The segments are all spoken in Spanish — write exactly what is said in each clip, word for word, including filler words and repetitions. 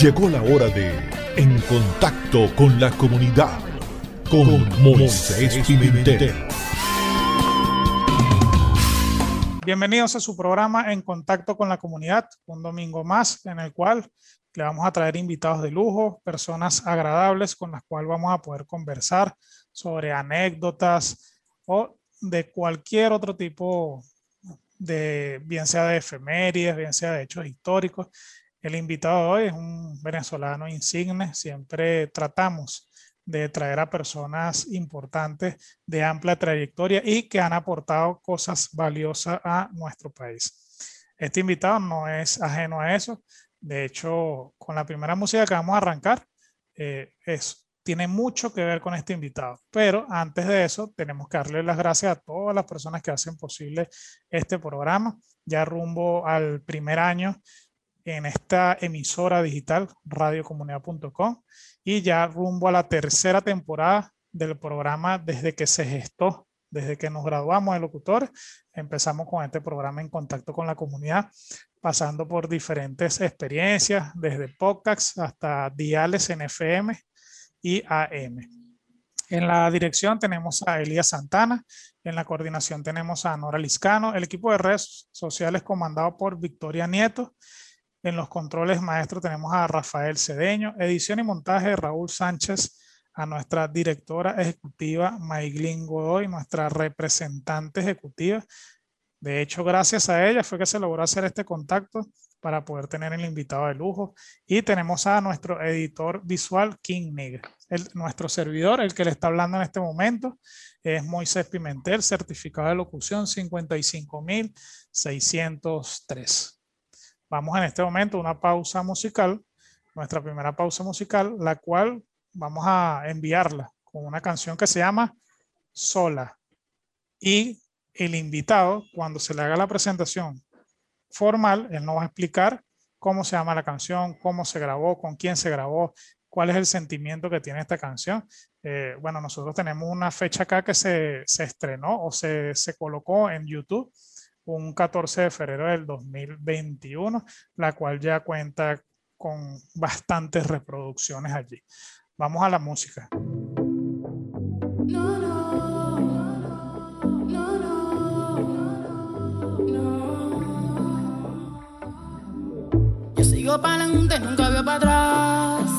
Llegó la hora de En Contacto con la Comunidad con Moisés Pimentel. Bienvenidos a su programa En Contacto con la Comunidad, un domingo más en el cual le vamos a traer invitados de lujo, personas agradables con las cuales vamos a poder conversar sobre anécdotas o de cualquier otro tipo de, bien sea de efemérides, bien sea de hechos históricos. El invitado de hoy es un venezolano insigne. Siempre tratamos de traer a personas importantes de amplia trayectoria y que han aportado cosas valiosas a nuestro país. Este invitado no es ajeno a eso. De hecho, con la primera música que vamos a arrancar, eh, es, tiene mucho que ver con este invitado. Pero antes de eso, tenemos que darle las gracias a todas las personas que hacen posible este programa. Ya rumbo al primer año en esta emisora digital, radio comunidad punto com, y ya rumbo a la tercera temporada del programa desde que se gestó, desde que nos graduamos de locutores. Empezamos con este programa En Contacto con la Comunidad, pasando por diferentes experiencias, desde podcasts hasta diales en F M y A M. En la dirección tenemos a Elías Santana, en la coordinación tenemos a Nora Liscano, el equipo de redes sociales comandado por Victoria Nieto. En los controles maestros tenemos a Rafael Cedeño, edición y montaje de Raúl Sánchez, a nuestra directora ejecutiva Maiglin Godoy, nuestra representante ejecutiva. De hecho, gracias a ella fue que se logró hacer este contacto para poder tener el invitado de lujo. Y tenemos a nuestro editor visual, King Nigga. El, nuestro servidor, el que le está hablando en este momento, es Moisés Pimentel, certificado de locución cincuenta y cinco mil seiscientos tres. Vamos en este momento a una pausa musical, nuestra primera pausa musical, la cual vamos a enviarla con una canción que se llama Sola. Y el invitado, cuando se le haga la presentación formal, él nos va a explicar cómo se llama la canción, cómo se grabó, con quién se grabó, cuál es el sentimiento que tiene esta canción. Eh, bueno, nosotros tenemos una fecha acá que se, se estrenó o se, se colocó en YouTube un catorce de febrero del dos mil veintiuno, la cual ya cuenta con bastantes reproducciones allí. Vamos a la música. No, no, no, no, no. Yo sigo para adelante, nunca veo para atrás.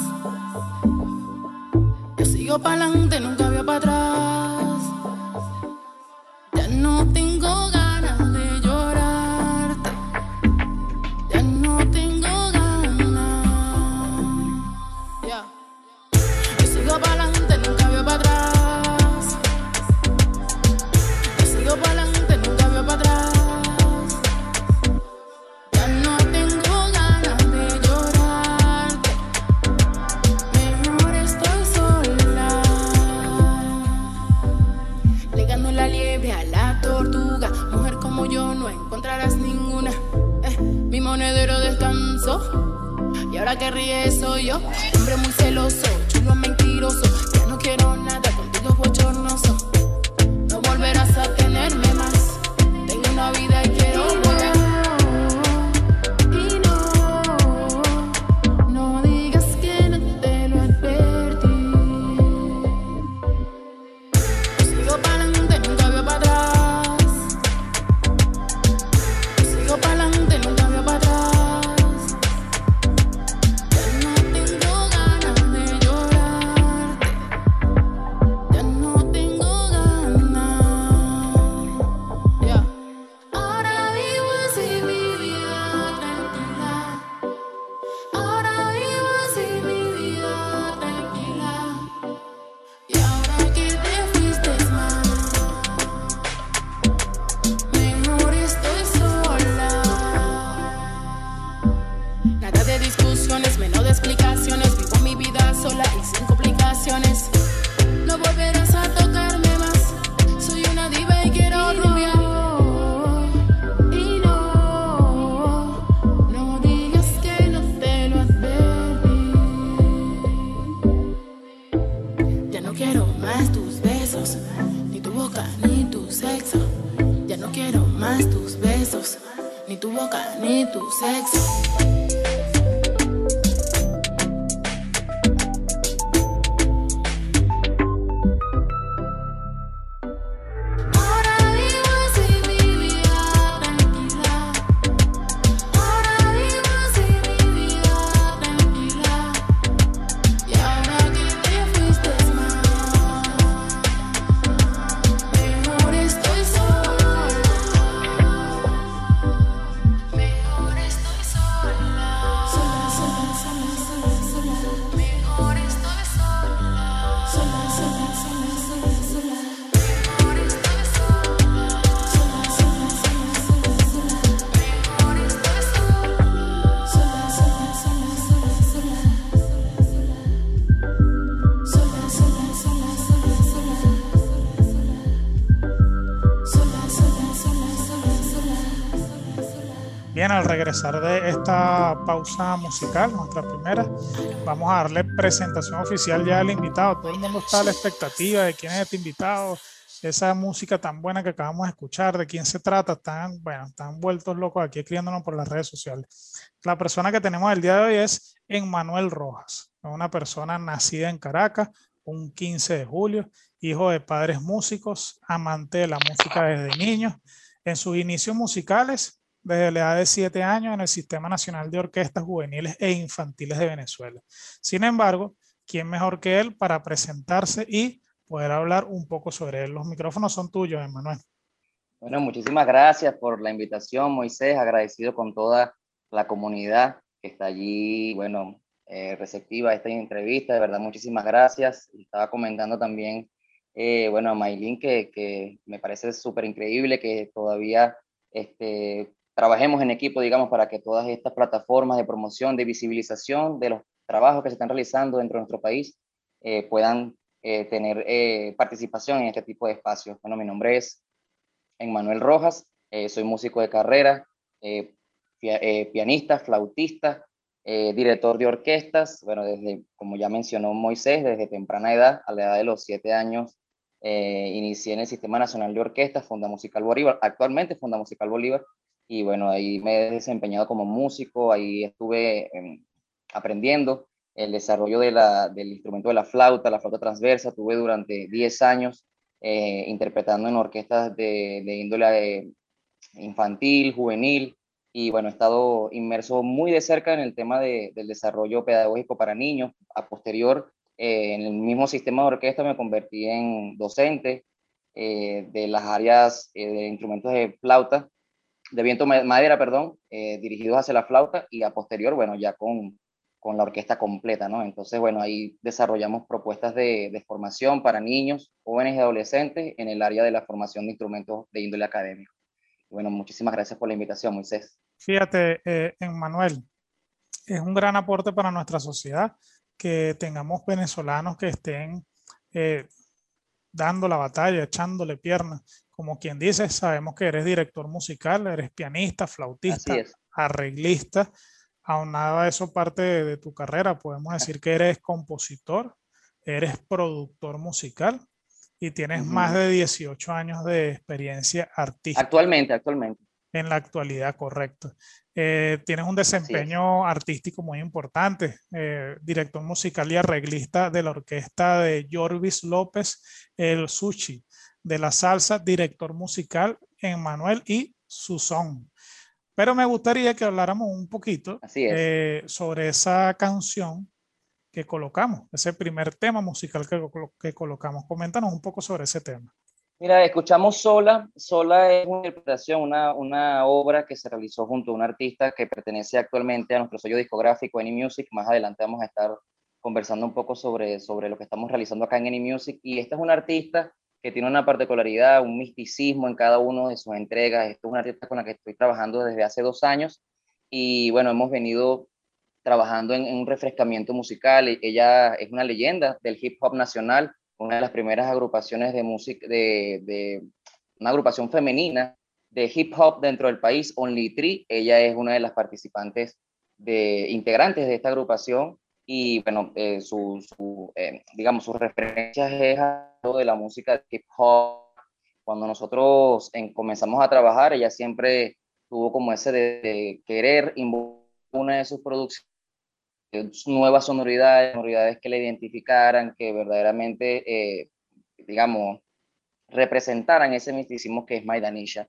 Yo sigo para adelante, nunca veo para atrás. Ya no tengo ganas de llorarte. Ya no tengo ganas. Yeah. Yo sigo para adelante, nunca veo para atrás. Yo sigo para adelante, nunca veo para atrás. Ya no tengo ganas de llorarte. Mejor estoy sola. Le gano la liebre a la tortuga. Mujer como yo no encontrarás ninguna. Eh, mi monedero descansó. Y ahora que ríe soy yo. Hombre muy celoso, chulo mentiroso. Ya no quiero nada contigo bochornoso. No volverás a tenerme más. Tengo una vida y quiero volver. Y no, no digas que no te lo advertí. Yo sigo para adelante, nunca veo para atrás. Yo sigo para adelante, nunca veo para atrás. Ya no tengo ganas de llorarte. Ya no tengo ganas. Yeah. Ahora vivo así mi vida tranquila. Ahora vivo así mi vida tranquila. Y ahora que te fuiste más, mejor estoy sola. Nada de discusiones, menos de explicaciones. Vivo mi vida sola y sin complicaciones. No volverás a tocarme más. Soy una diva y quiero rumbear. Y no, no digas que no te lo advertí. Ya no quiero más tus besos, ni tu boca, ni tu sexo. Ya no quiero más tus besos, ni tu boca, ni tu sexo. al regresar de esta pausa musical, nuestra primera, vamos a darle presentación oficial ya al invitado. Todo el mundo está a la expectativa de quién es este invitado, esa música tan buena que acabamos de escuchar, de quién se trata. Están, bueno, están vueltos locos aquí escribiéndonos por las redes sociales. La persona que tenemos el día de hoy es Emmanuel Rojas, una persona nacida en Caracas un quince de julio, hijo de padres músicos, amante de la música desde niño. En sus inicios musicales, desde la edad de siete años en el Sistema Nacional de Orquestas Juveniles e Infantiles de Venezuela. Sin embargo, ¿quién mejor que él para presentarse y poder hablar un poco sobre él? Los micrófonos son tuyos, Emmanuel. Bueno, muchísimas gracias por la invitación, Moisés, agradecido con toda la comunidad que está allí, bueno, eh, receptiva a esta entrevista, de verdad, muchísimas gracias. Estaba comentando también, eh, bueno, a Maylin, que, que me parece súper increíble que todavía este, trabajemos en equipo, digamos, para que todas estas plataformas de promoción, de visibilización de los trabajos que se están realizando dentro de nuestro país eh, puedan eh, tener eh, participación en este tipo de espacios. Bueno, mi nombre es Emmanuel Rojas, eh, soy músico de carrera, eh, pia eh, pianista, flautista, eh, director de orquestas. Bueno, desde, como ya mencionó Moisés, desde temprana edad, a la edad de los siete años, eh, inicié en el Sistema Nacional de Orquestas, Funda Musical Bolívar, actualmente Funda Musical Bolívar, y bueno, ahí me he desempeñado como músico, ahí estuve eh, aprendiendo el desarrollo de la, del instrumento de la flauta, la flauta transversa. Tuve durante diez años eh, interpretando en orquestas de, de índole eh, infantil, juvenil, y bueno, he estado inmerso muy de cerca en el tema de, del desarrollo pedagógico para niños. A posterior, eh, en el mismo sistema de orquesta me convertí en docente eh, de las áreas eh, de instrumentos de flauta, de viento madera, perdón, eh, dirigidos hacia la flauta, y a posterior, bueno, ya con, con la orquesta completa, ¿no? Entonces, bueno, ahí desarrollamos propuestas de, de formación para niños, jóvenes y adolescentes en el área de la formación de instrumentos de índole académico. Bueno, muchísimas gracias por la invitación, Moisés. Fíjate, eh, Emmanuel, es un gran aporte para nuestra sociedad que tengamos venezolanos que estén eh, dando la batalla, echándole piernas. Como quien dice, sabemos que eres director musical, eres pianista, flautista, arreglista. Aunado a eso, parte de, de tu carrera, podemos decir que eres compositor, eres productor musical y tienes uh-huh. más de dieciocho años de experiencia artística. Actualmente, actualmente. En la actualidad, correcto. Eh, tienes un desempeño artístico muy importante, eh, director musical y arreglista de la orquesta de Jorvis López, el Sushi, de la salsa, director musical Emmanuel y Susón. Pero me gustaría que habláramos un poquito eh, sobre esa canción que colocamos, ese primer tema musical que, que colocamos. Coméntanos un poco sobre ese tema. Mira, escuchamos Sola. Sola es una interpretación, una, una obra que se realizó junto a un artista que pertenece actualmente a nuestro sello discográfico, Any Music. Más adelante vamos a estar conversando un poco sobre, sobre lo que estamos realizando acá en Any Music. Y esta es una artista que tiene una particularidad, un misticismo en cada una de sus entregas. Esta es una artista con la que estoy trabajando desde hace dos años. Y bueno, hemos venido trabajando en, en un refrescamiento musical. Ella es una leyenda del hip hop nacional, una de las primeras agrupaciones de música, de, de una agrupación femenina de hip hop dentro del país, Only Three. Ella es una de las participantes, de, integrantes de esta agrupación, y bueno, eh, su, su, eh, digamos, sus referencias es algo de la música de hip hop. Cuando nosotros en, comenzamos a trabajar, ella siempre tuvo como ese de, de querer involucrar una de sus producciones, nuevas sonoridades, sonoridades que le identificaran, que verdaderamente, eh, digamos, representaran ese misticismo que es Maidanisha.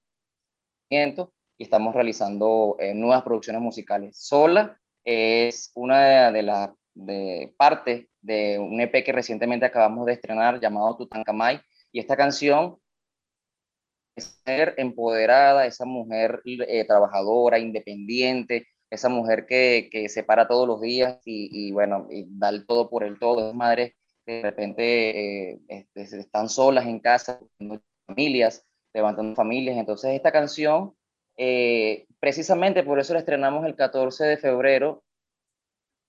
Y estamos realizando eh, nuevas producciones musicales. Sola es una de las de partes de un E P que recientemente acabamos de estrenar llamado Tutankamay, y esta canción es ser empoderada, esa mujer eh, trabajadora, independiente, esa mujer que, que se para todos los días y, y bueno, y da el todo por el todo. Es madres que de repente eh, este, están solas en casa, familias, levantando familias. Entonces esta canción, eh, precisamente por eso la estrenamos el catorce de febrero,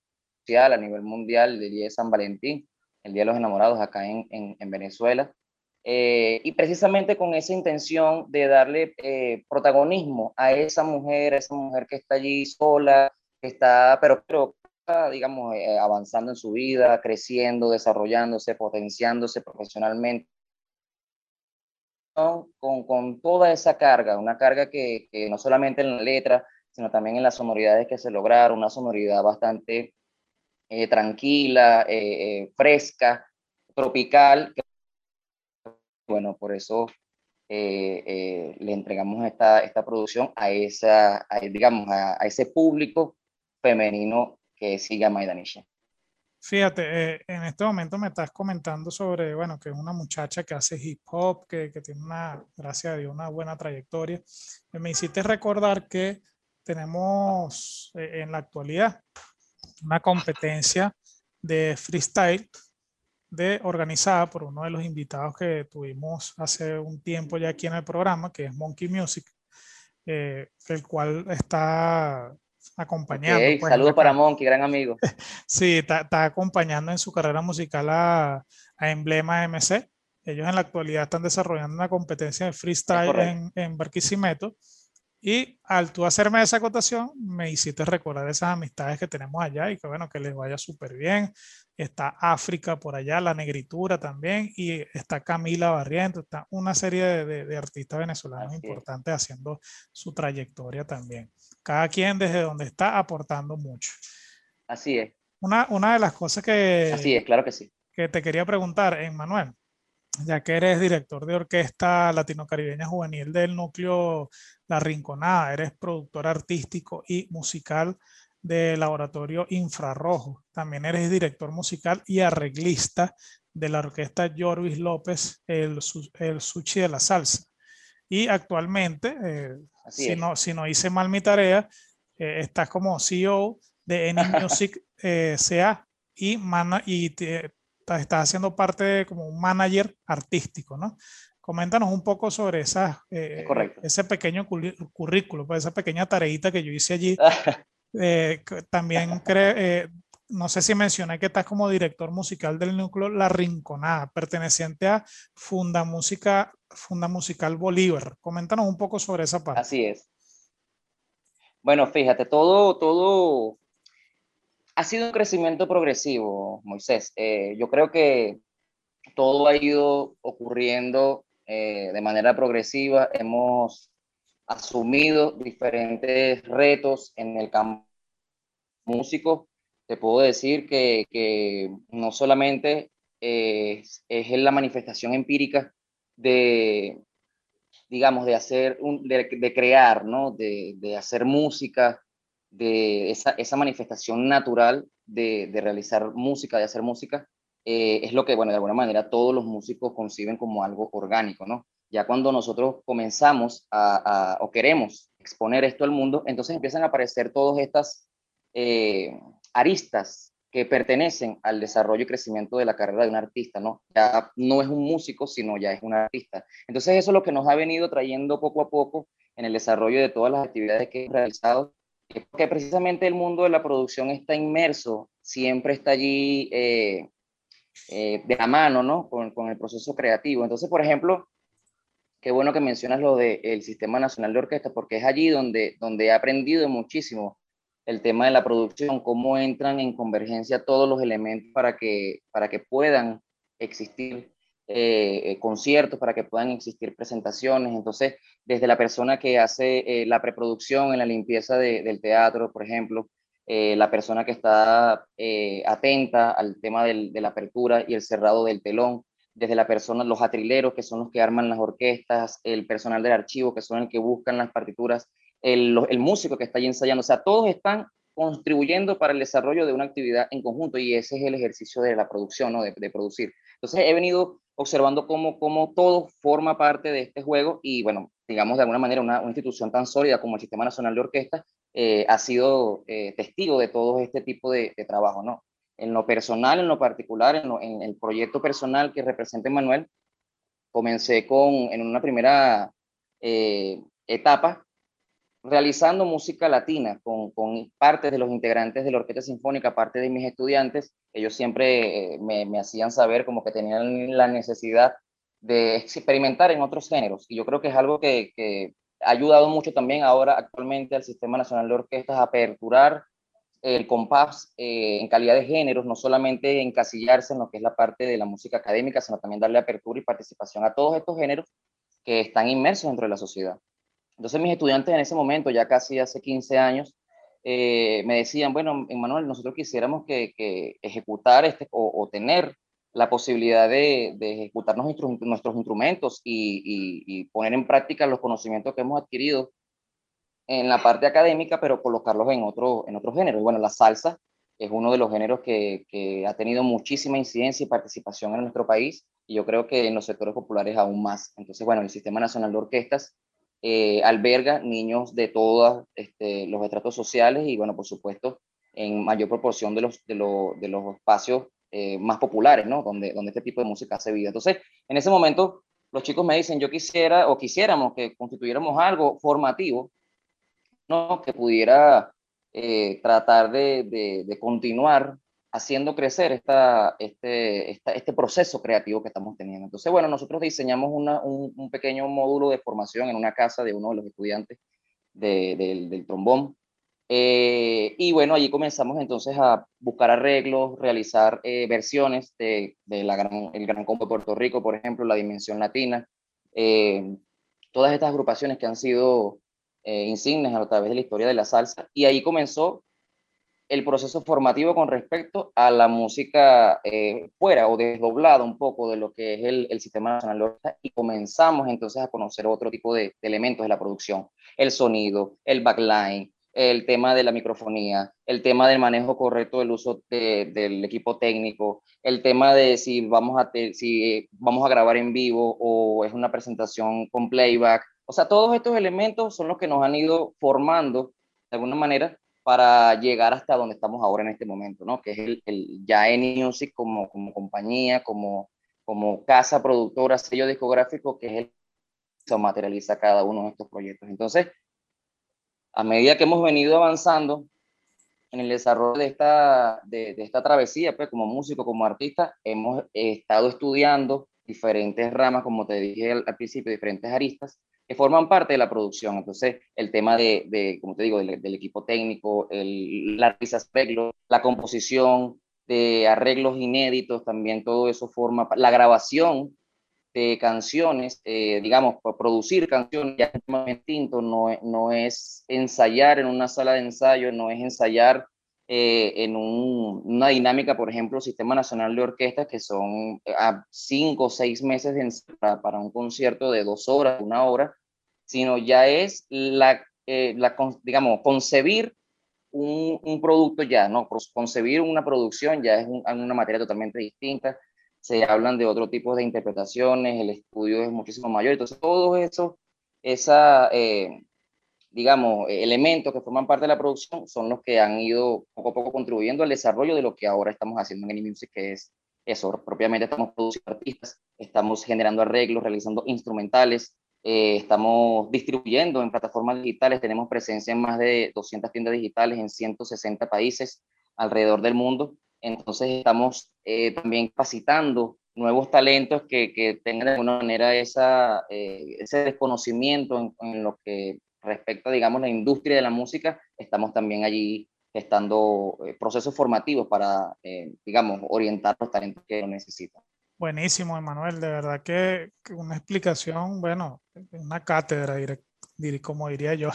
a nivel mundial, el día de San Valentín, el Día de los Enamorados acá en, en, en Venezuela. eh, y precisamente con esa intención de darle eh, protagonismo a esa mujer, a esa mujer que está allí sola, que está, pero, pero digamos, eh, avanzando en su vida, creciendo, desarrollándose, potenciándose profesionalmente, ¿no? Con, con toda esa carga, una carga que, que no solamente en la letra, sino también en las sonoridades que se lograron, una sonoridad bastante eh, tranquila, eh, eh, fresca, tropical, que, bueno, por eso eh, eh, le entregamos esta, esta producción a, esa, a, digamos, a, a ese público femenino que sigue a Maidanisha. Fíjate, eh, en este momento me estás comentando sobre, bueno, que es una muchacha que hace hip hop, que, que tiene una, gracias a Dios, una buena trayectoria. Me hiciste recordar que tenemos eh, en la actualidad una competencia de freestyle de, organizada por uno de los invitados que tuvimos hace un tiempo ya aquí en el programa, que es Monkey Music, eh, el cual está acompañando. Okay, Pues, saludos para Monkey, gran amigo. Sí, está, está acompañando en su carrera musical a, a Emblema M C. Ellos en la actualidad están desarrollando una competencia de freestyle en, en Barquisimeto. Y al tú hacerme esa acotación, me hiciste recordar esas amistades que tenemos allá y que bueno, que les vaya súper bien. Está África por allá, La Negritura también, y está Camila Barrientos, está una serie de, de, de artistas venezolanos Así importantes es. haciendo su trayectoria también. Cada quien desde donde está aportando mucho. Así es. Una, una de las cosas que, Así es, claro que sí. que te quería preguntar, Emmanuel, ya que eres director de orquesta latino-caribeña juvenil del núcleo La Rinconada, eres productor artístico y musical del laboratorio Infrarrojo, también eres director musical y arreglista de la orquesta Jorvis López, el, el Sushi de la Salsa. Y actualmente, eh, si, no, si no hice mal mi tarea, eh, estás como C E O de Any Music eh, C A y, mana, y te, estás haciendo parte de como un manager artístico, ¿no? Coméntanos un poco sobre esa, eh, ese pequeño currículo, pues esa pequeña tareita que yo hice allí. Eh, también creo, eh, no sé si mencioné que estás como director musical del núcleo La Rinconada, perteneciente a Funda Música, Funda Musical Bolívar. Coméntanos un poco sobre esa parte. Así es. Bueno, fíjate, todo, todo ha sido un crecimiento progresivo, Moisés. Eh, yo creo que todo ha ido ocurriendo eh, de manera progresiva. Hemos asumido diferentes retos en el campo músico. Te puedo decir que, que no solamente eh, es la manifestación empírica de, digamos, de hacer, un, de, de crear, ¿no? De, de hacer música, de esa, esa manifestación natural de, de realizar música, de hacer música, eh, es lo que, bueno, de alguna manera todos los músicos conciben como algo orgánico, ¿no? Ya cuando nosotros comenzamos a, a o queremos exponer esto al mundo, entonces empiezan a aparecer todas estas eh, aristas que pertenecen al desarrollo y crecimiento de la carrera de un artista, ¿no? Ya no es un músico, sino ya es un artista. Entonces eso es lo que nos ha venido trayendo poco a poco en el desarrollo de todas las actividades que hemos realizado, porque precisamente el mundo de la producción está inmerso, siempre está allí eh, eh, de la mano, ¿no? Con, con el proceso creativo. Entonces, por ejemplo, qué bueno que mencionas lo del Sistema Nacional de Orquesta, porque es allí donde, donde he aprendido muchísimo el tema de la producción, cómo entran en convergencia todos los elementos para que, para que puedan existir eh, conciertos, para que puedan existir presentaciones. Entonces, desde la persona que hace eh, la preproducción en la limpieza de, del teatro, por ejemplo, eh, la persona que está eh, atenta al tema del, de la apertura y el cerrado del telón, desde la persona, los atrileros, que son los que arman las orquestas, el personal del archivo, que son el que buscan las partituras, el, el músico que está allí ensayando, o sea, todos están contribuyendo para el desarrollo de una actividad en conjunto y ese es el ejercicio de la producción, ¿no? de, de producir. Entonces he venido observando cómo, cómo todo forma parte de este juego y bueno, digamos de alguna manera una, una institución tan sólida como el Sistema Nacional de Orquesta eh, ha sido eh, testigo de todo este tipo de, de trabajo, ¿no? En lo personal, en lo particular, en, lo, en el proyecto personal que representa Emmanuel, comencé con, en una primera eh, etapa realizando música latina con, con partes de los integrantes de la Orquesta Sinfónica, parte de mis estudiantes. Ellos siempre eh, me, me hacían saber como que tenían la necesidad de experimentar en otros géneros. Y yo creo que es algo que, que ha ayudado mucho también ahora actualmente al Sistema Nacional de Orquestas a aperturar el compás eh, en calidad de géneros, no solamente encasillarse en lo que es la parte de la música académica, sino también darle apertura y participación a todos estos géneros que están inmersos dentro de la sociedad. Entonces mis estudiantes en ese momento, ya casi hace quince años, eh, me decían, bueno, Emmanuel, nosotros quisiéramos que, que ejecutar este, o, o tener la posibilidad de, de ejecutar nuestros, nuestros instrumentos y, y, y poner en práctica los conocimientos que hemos adquirido en la parte académica, pero colocarlos en otro, en otro género. Y bueno, la salsa es uno de los géneros que, que ha tenido muchísima incidencia y participación en nuestro país, y yo creo que en los sectores populares aún más. Entonces, bueno, el Sistema Nacional de Orquestas eh, alberga niños de todos este, los estratos sociales y, bueno, por supuesto, en mayor proporción de los, de lo, de los espacios eh, más populares, ¿no? Donde, donde este tipo de música hace vida. Entonces, en ese momento, los chicos me dicen, yo quisiera o quisiéramos que constituyéramos algo formativo, ¿no? Que pudiera eh, tratar de, de, de continuar haciendo crecer esta, este, esta, este proceso creativo que estamos teniendo. Entonces, bueno, nosotros diseñamos una, un, un pequeño módulo de formación en una casa de uno de los estudiantes de, de, del trombón. Eh, y bueno, allí comenzamos entonces a buscar arreglos, realizar eh, versiones de, de la gran, el Gran Combo de Puerto Rico, por ejemplo, la Dimensión Latina, eh, todas estas agrupaciones que han sido Eh, insignes a través de la historia de la salsa, y ahí comenzó el proceso formativo con respecto a la música eh, fuera o desdoblada un poco de lo que es el, el Sistema Nacional de Orquestas, y comenzamos entonces a conocer otro tipo de, de elementos de la producción, el sonido, el backline, el tema de la microfonía, el tema del manejo correcto del uso de, del equipo técnico, el tema de si vamos, a te, si vamos a grabar en vivo o es una presentación con playback. O sea, todos estos elementos son los que nos han ido formando de alguna manera para llegar hasta donde estamos ahora en este momento, ¿no? Que es el, el ya ENI Music como, como compañía, como, como casa productora, sello discográfico, que es el que materializa cada uno de estos proyectos. Entonces, a medida que hemos venido avanzando en el desarrollo de esta, de, de esta travesía, pues como músico, como artista, hemos estado estudiando diferentes ramas, como te dije al, al principio, diferentes aristas, que forman parte de la producción. Entonces, el tema de, de como te digo, del, del equipo técnico, el, la arreglos, la composición de arreglos inéditos, también todo eso forma, la grabación de canciones, eh, digamos, producir canciones ya es más distinto, no, no es ensayar en una sala de ensayo, no es ensayar eh, en un, una dinámica, por ejemplo, Sistema Nacional de Orquestas, que son a cinco o seis meses de ensayo para, para un concierto de dos horas, una hora, sino ya es la, eh, la digamos, concebir un, un producto ya, ¿no? Concebir una producción ya es un, una materia totalmente distinta. Se hablan de otro tipo de interpretaciones, el estudio es muchísimo mayor. Entonces, todos esos, esa, eh, digamos, elementos que forman parte de la producción son los que han ido poco a poco contribuyendo al desarrollo de lo que ahora estamos haciendo en ENI Music, que es eso, propiamente estamos produciendo artistas, estamos generando arreglos, realizando instrumentales, eh, estamos distribuyendo en plataformas digitales, tenemos presencia en más de doscientas tiendas digitales en ciento sesenta países alrededor del mundo. Entonces estamos eh, también capacitando nuevos talentos que, que tengan de alguna manera esa, eh, ese desconocimiento en, en lo que respecta, digamos, la industria de la música. Estamos también allí gestando eh, procesos formativos para, eh, digamos, orientar los talentos que lo necesitan. Buenísimo, Emmanuel, de verdad que, que una explicación, bueno, una cátedra, diré, diré, como diría yo.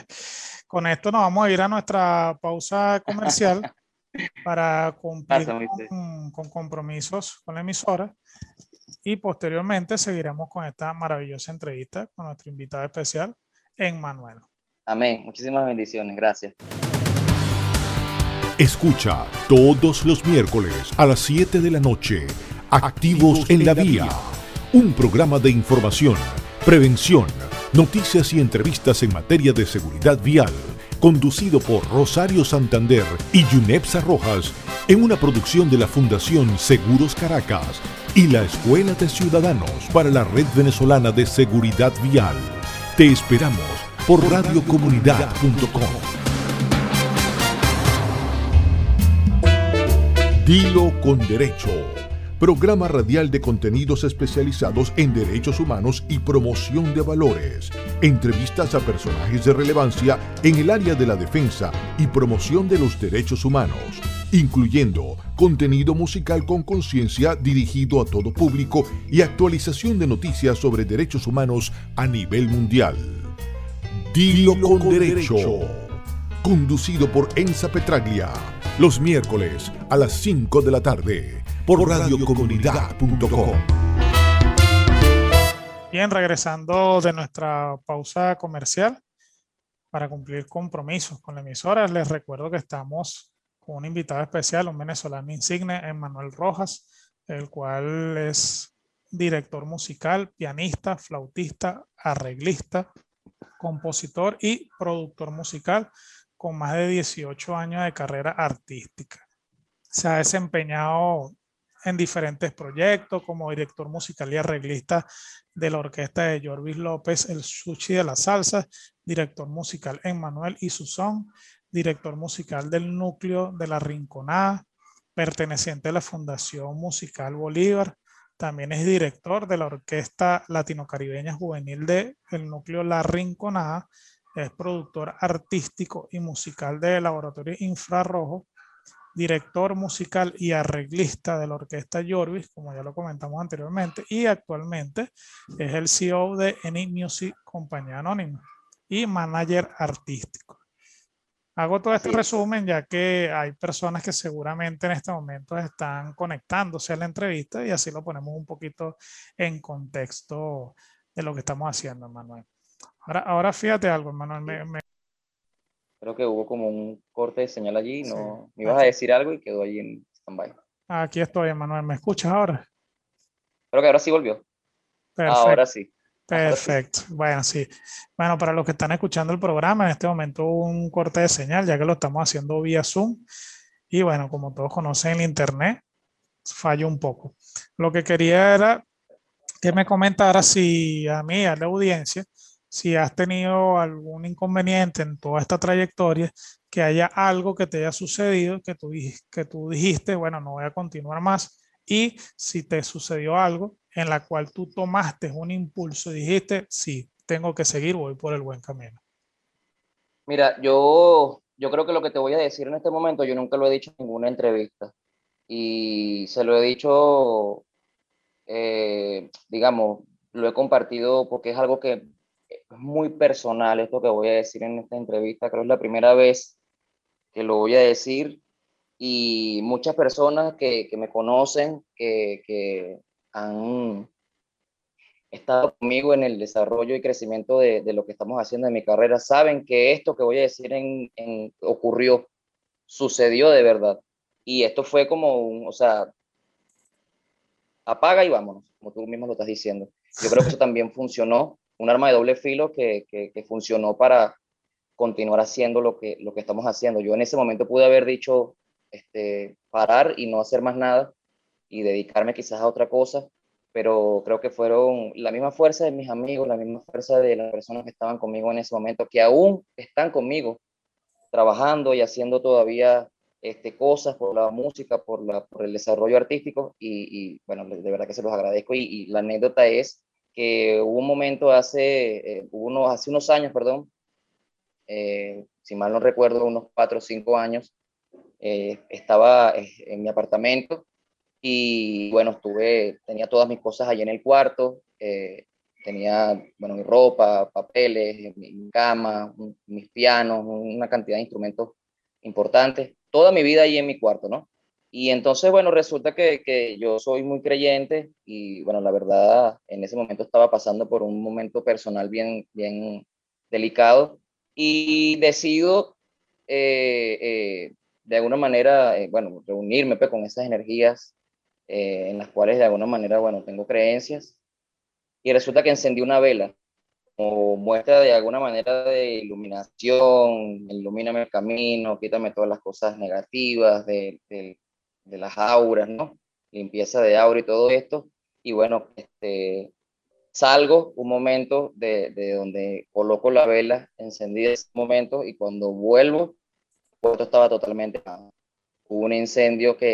Con esto nos vamos a ir a nuestra pausa comercial para cumplir con, con compromisos con la emisora, y posteriormente seguiremos con esta maravillosa entrevista con nuestro invitado especial, Emmanuel. Amén. Muchísimas bendiciones. Gracias. Escucha todos los miércoles a las siete de la noche Activos en la Vía, un programa de información, prevención, noticias y entrevistas en materia de seguridad vial, conducido por Rosario Santander y Yunepsa Rojas, en una producción de la Fundación Seguros Caracas y la Escuela de Ciudadanos para la Red Venezolana de Seguridad Vial. Te esperamos por radio comunidad punto com. Dilo con derecho. programa radial de contenidos especializados en derechos humanos y promoción de valores, entrevistas a personajes de relevancia en el área de la defensa y promoción de los derechos humanos, incluyendo contenido musical con conciencia dirigido a todo público y actualización de noticias sobre derechos humanos a nivel mundial. Dilo, Dilo con, con derecho. derecho. Conducido por Enza Petraglia, los miércoles a las cinco de la tarde por radio comunidad punto com. Bien, regresando de nuestra pausa comercial, para cumplir compromisos con la emisora, les recuerdo que estamos con un invitado especial, un venezolano insigne, Emmanuel Rojas, el cual es director musical, pianista, flautista, arreglista, compositor y productor musical, con más de dieciocho años de carrera artística. Se ha desempeñado en diferentes proyectos como director musical y arreglista de la orquesta de Jorvis López, el Sushi de la Salsa, director musical Emmanuel y su son, director musical del núcleo de La Rinconada, perteneciente a la Fundación Musical Bolívar. También es director de la Orquesta Latino-Caribeña Juvenil del núcleo La Rinconada. Es productor artístico y musical del Laboratorio Infrarrojo, director musical y arreglista de la Orquesta Jorvis, como ya lo comentamos anteriormente, y actualmente es el C E O de Any Music Compañía Anónima y manager artístico. Hago todo este Así es. resumen ya que hay personas que seguramente en este momento están conectándose a la entrevista y así lo ponemos un poquito en contexto de lo que estamos haciendo, Manuel. Ahora, ahora fíjate algo, Manuel. Me, me... Creo que hubo como un corte de señal allí. No, Sí. me ibas Aquí. a decir algo y quedó allí en stand-by. Aquí estoy, Manuel. ¿Me escuchas ahora? Creo que ahora sí volvió. Perfecto. Ahora sí. Perfecto. Ahora sí. Bueno, sí. Bueno, para los que están escuchando el programa, en este momento hubo un corte de señal, ya que lo estamos haciendo vía Zoom. Y bueno, como todos conocen el Internet, falló un poco. Lo que quería era que me comentara si a mí, a la audiencia, si has tenido algún inconveniente en toda esta trayectoria, que haya algo que te haya sucedido, que tú, que tú dijiste, bueno, no voy a continuar más, y si te sucedió algo en la cual tú tomaste un impulso y dijiste, sí, tengo que seguir, voy por el buen camino. Mira, yo, yo creo que lo que te voy a decir en este momento, yo nunca lo he dicho en ninguna entrevista, y se lo he dicho, eh, digamos, lo he compartido porque es algo que es muy personal, esto que voy a decir en esta entrevista. Creo que es la primera vez que lo voy a decir, y muchas personas que, que me conocen, que, que han estado conmigo en el desarrollo y crecimiento de, de lo que estamos haciendo en mi carrera, saben que esto que voy a decir en, en, ocurrió, sucedió de verdad. Y esto fue como un, o sea, apaga y vámonos, como tú mismo lo estás diciendo. Yo creo que eso también funcionó, un arma de doble filo que, que, que funcionó para continuar haciendo lo que, lo que estamos haciendo. Yo en ese momento pude haber dicho, este, parar y no hacer más nada y dedicarme quizás a otra cosa, pero creo que fueron la misma fuerza de mis amigos, la misma fuerza de las personas que estaban conmigo en ese momento, que aún están conmigo, trabajando y haciendo todavía este, cosas por la música, por, la, por el desarrollo artístico, y, y bueno, de verdad que se los agradezco. Y, y la anécdota es que hubo un momento hace, eh, unos, hace unos años, perdón, eh, si mal no recuerdo, unos cuatro o cinco años, eh, estaba en mi apartamento y bueno, estuve, tenía todas mis cosas allí en el cuarto, eh, tenía, bueno, mi ropa, papeles, mi, mi cama, un, mis pianos, una cantidad de instrumentos importantes, toda mi vida ahí en mi cuarto, ¿no? Y entonces, bueno, resulta que, que yo soy muy creyente y, bueno, la verdad, en ese momento estaba pasando por un momento personal bien, bien delicado y decido, eh, eh, de alguna manera, eh, bueno, reunirme pues, con esas energías eh, en las cuales de alguna manera, bueno, tengo creencias, y resulta que encendí una vela como muestra de alguna manera de iluminación, ilumíname el camino, quítame todas las cosas negativas de, de, de las auras, ¿no? Limpieza de aura y todo esto. Y bueno, este, salgo un momento de, de donde coloco la vela encendida en ese momento, y cuando vuelvo, el puerto estaba totalmente apagado. Hubo un incendio que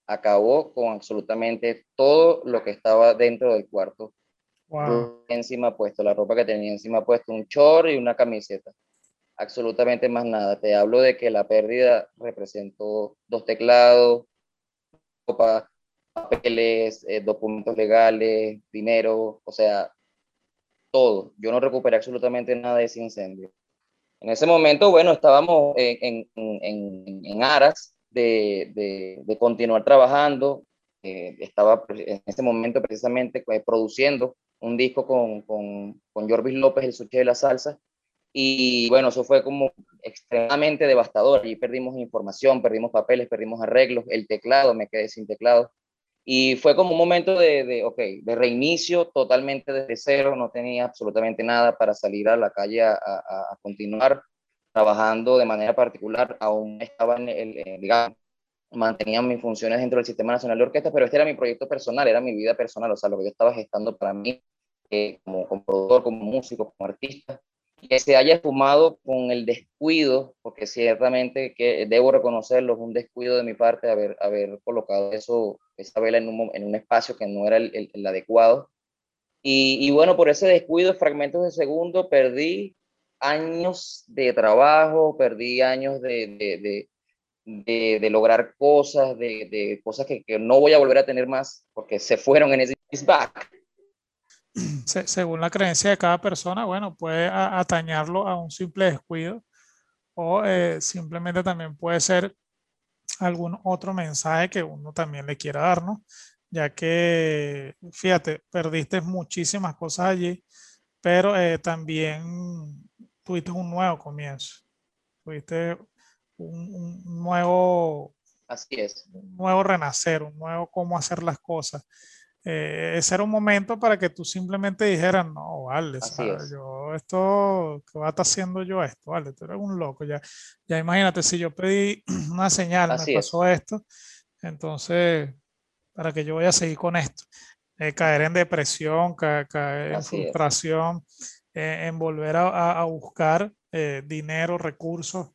acabó con absolutamente todo lo que estaba dentro del cuarto. Wow. Encima puesto, la ropa que tenía encima puesto, un short y una camiseta. Absolutamente más nada. Te hablo de que la pérdida representó dos teclados, ropa, papeles, eh, documentos legales, dinero, o sea, todo. Yo no recuperé absolutamente nada de ese incendio. En ese momento, bueno, estábamos en, en, en, en aras de, de, de continuar trabajando. Eh, estaba en ese momento precisamente eh, produciendo un disco con, con, con Jorvis López, el Suche de la Salsa. Y bueno, eso fue como extremadamente devastador. Allí perdimos información, perdimos papeles, perdimos arreglos, el teclado, me quedé sin teclado. Y fue como un momento de, de, okay, de reinicio totalmente desde cero, no tenía absolutamente nada para salir a la calle a, a, a continuar trabajando de manera particular, aún estaba en el, eh, digamos, mantenía mis funciones dentro del Sistema Nacional de Orquesta, pero este era mi proyecto personal, era mi vida personal, o sea, lo que yo estaba gestando para mí, eh, como, como productor, como músico, como artista, que se haya esfumado con el descuido, porque ciertamente que debo reconocerlo, es un descuido de mi parte haber, haber colocado eso, esa vela en un, en un espacio que no era el, el, el adecuado. Y, y bueno, por ese descuido, fragmentos de segundo, perdí años de trabajo, perdí años de, de, de, de, de lograr cosas, de, de cosas que, que no voy a volver a tener más, porque se fueron en ese back. Se- según la creencia de cada persona, bueno, puede a- atañarlo a un simple descuido o eh, simplemente también puede ser algún otro mensaje que uno también le quiera dar, ¿no? Ya que, fíjate, perdiste muchísimas cosas allí, pero eh, también tuviste un nuevo comienzo, tuviste un, un nuevo, Así es. un nuevo renacer, un nuevo cómo hacer las cosas. Eh, ese era un momento para que tú simplemente dijeras, no, vale, o Así sea, es. yo esto, ¿qué va a estar haciendo yo esto? Vale, tú eres un loco, ya, ya imagínate, si yo pedí una señal, me Así pasó es. esto, entonces, ¿para que yo voy a seguir con esto? Eh, caer en depresión, ca caer en Así es. frustración, eh, en volver a, a, a buscar eh, dinero, recursos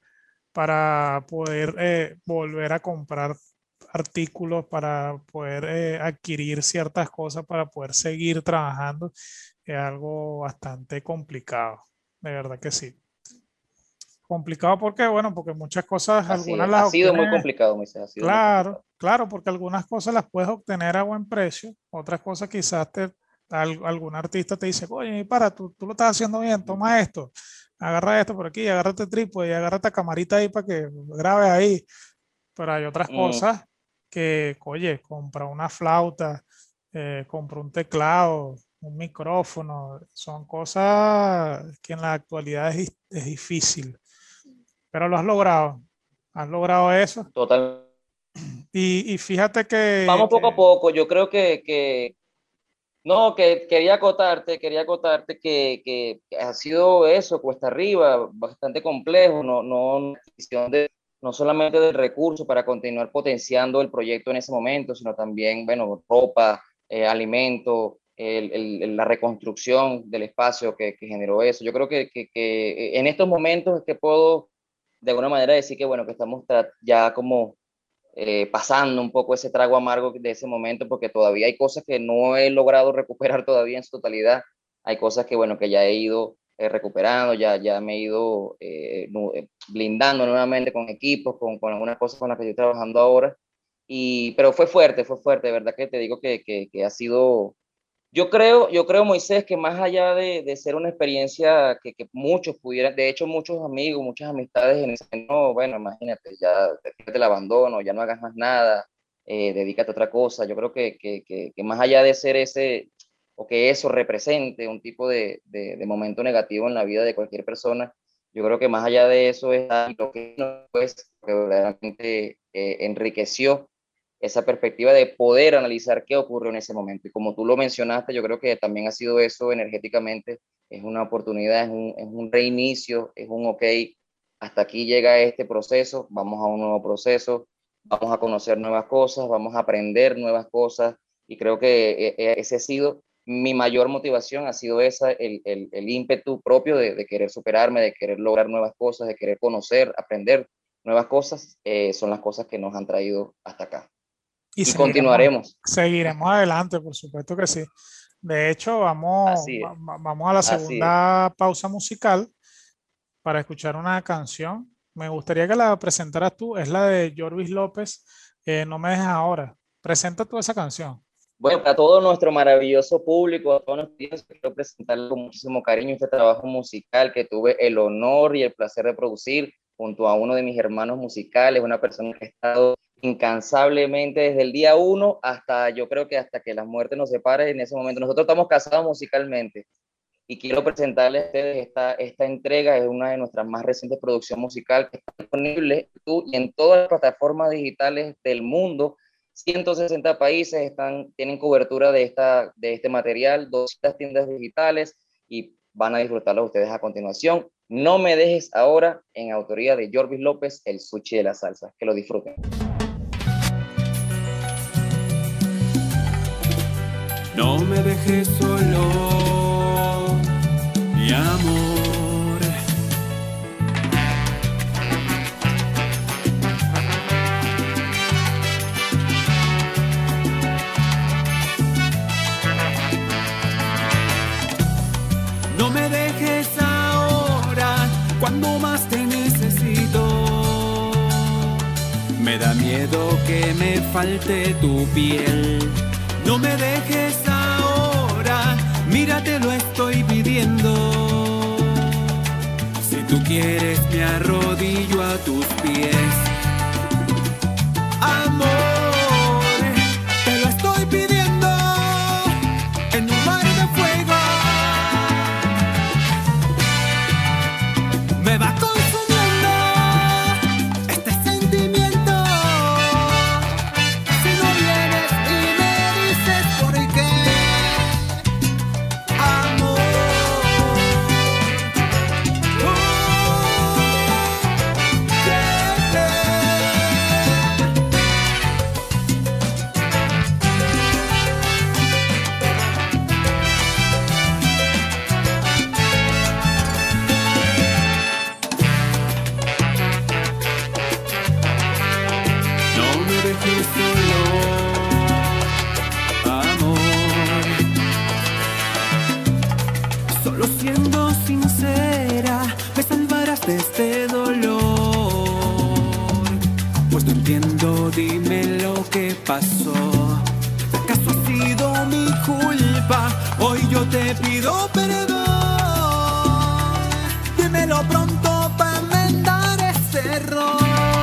para poder eh, volver a comprar artículos, para poder eh, adquirir ciertas cosas, para poder seguir trabajando, es algo bastante complicado, de verdad que sí. Complicado porque, bueno, porque muchas cosas, Así algunas es. las Ha sido muy obtienes, complicado, Moisés, ha sido muy claro, complicado. claro, porque algunas cosas las puedes obtener a buen precio, otras cosas quizás te, al- algún artista te dice, oye, para, tú, tú lo estás haciendo bien, toma esto, agarra esto por aquí, agarra este trípode y agarra esta camarita ahí para que grabes ahí, pero hay otras Mm, cosas que, oye, compra una flauta, eh, compra un teclado, un micrófono, son cosas que en la actualidad es, dis- es difícil, pero lo has logrado, has logrado eso. total. Y, y fíjate que, Vamos poco a que poco. Yo creo que, que no, que quería acotarte, quería acotarte que, que, que ha sido eso, cuesta arriba, bastante complejo, no, no, una cuestión de, no solamente del recurso para continuar potenciando el proyecto en ese momento, sino también, bueno, ropa, eh, alimento, el, el, la reconstrucción del espacio que, que generó eso. Yo creo que, que, que en estos momentos es que puedo de alguna manera decir que, bueno, que estamos ya como eh, pasando un poco ese trago amargo de ese momento, porque todavía hay cosas que no he logrado recuperar todavía en su totalidad. Hay cosas que, bueno, que ya he ido eh, recuperando, ya, ya me he ido eh, blindando nuevamente con equipos, con, con algunas cosas con las que estoy trabajando ahora. Y, pero fue fuerte, fue fuerte, de verdad que te digo que, que, que ha sido yo creo, yo creo, Moisés, que más allá de, de ser una experiencia que, que muchos pudieran, de hecho, muchos amigos, muchas amistades en ese, no, bueno, imagínate, ya te el abandono, ya no hagas más nada, eh, dedícate a otra cosa. Yo creo que, que, que, que más allá de ser ese, o que eso represente un tipo de, de, de momento negativo en la vida de cualquier persona, yo creo que más allá de eso es lo que, pues, que verdaderamente eh, enriqueció esa perspectiva de poder analizar qué ocurrió en ese momento. Y como tú lo mencionaste, yo creo que también ha sido eso energéticamente, es una oportunidad, es un, es un reinicio, es un ok, hasta aquí llega este proceso, vamos a un nuevo proceso, vamos a conocer nuevas cosas, vamos a aprender nuevas cosas, y creo que ese ha sido mi mayor motivación, ha sido esa, el, el, el ímpetu propio de, de querer superarme, de querer lograr nuevas cosas, de querer conocer, aprender nuevas cosas, eh, son las cosas que nos han traído hasta acá. Y, y continuaremos. Seguiremos adelante, por supuesto que sí. De hecho, vamos, va, vamos a la segunda pausa musical para escuchar una canción. Me gustaría que la presentaras tú. Es la de Jorvis López, eh, No me dejes ahora. Presenta tú esa canción. Bueno, a todo nuestro maravilloso público, a todos nuestros días, quiero presentarles con muchísimo cariño este trabajo musical que tuve el honor y el placer de producir junto a uno de mis hermanos musicales, una persona que ha estado incansablemente desde el día uno hasta, yo creo que hasta que la muerte nos separe en ese momento. Nosotros estamos casados musicalmente y quiero presentarles a ustedes esta, esta entrega, es una de nuestras más recientes producciones musicales que está disponible tú y en todas las plataformas digitales del mundo. ciento sesenta países están, tienen cobertura de, esta, de este material, doscientas tiendas digitales y van a disfrutarlo ustedes a continuación. No me dejes ahora, en autoría de Jorvis López, el sushi de la salsa. Que lo disfruten. No me dejes solo, mi amor. No me dejes ahora, cuando más te necesito. Me da miedo que me falte tu piel. No me dejes ahora, mira te lo estoy pidiendo. Si tú quieres me arrodillo a tus pies. Amor, te lo estoy pidiendo en un mar de fuego. Me va consumiendo este sentimiento. Si no vienes y me dices por qué, amor. Oh, no me dejes solo, amor. Solo siendo sincera, me salvarás de este dolor. Pues no entiendo, dime lo que pasó. ¿Acaso ha sido mi culpa? Hoy yo te pido perdón. Dímelo pronto para enmendar ese error.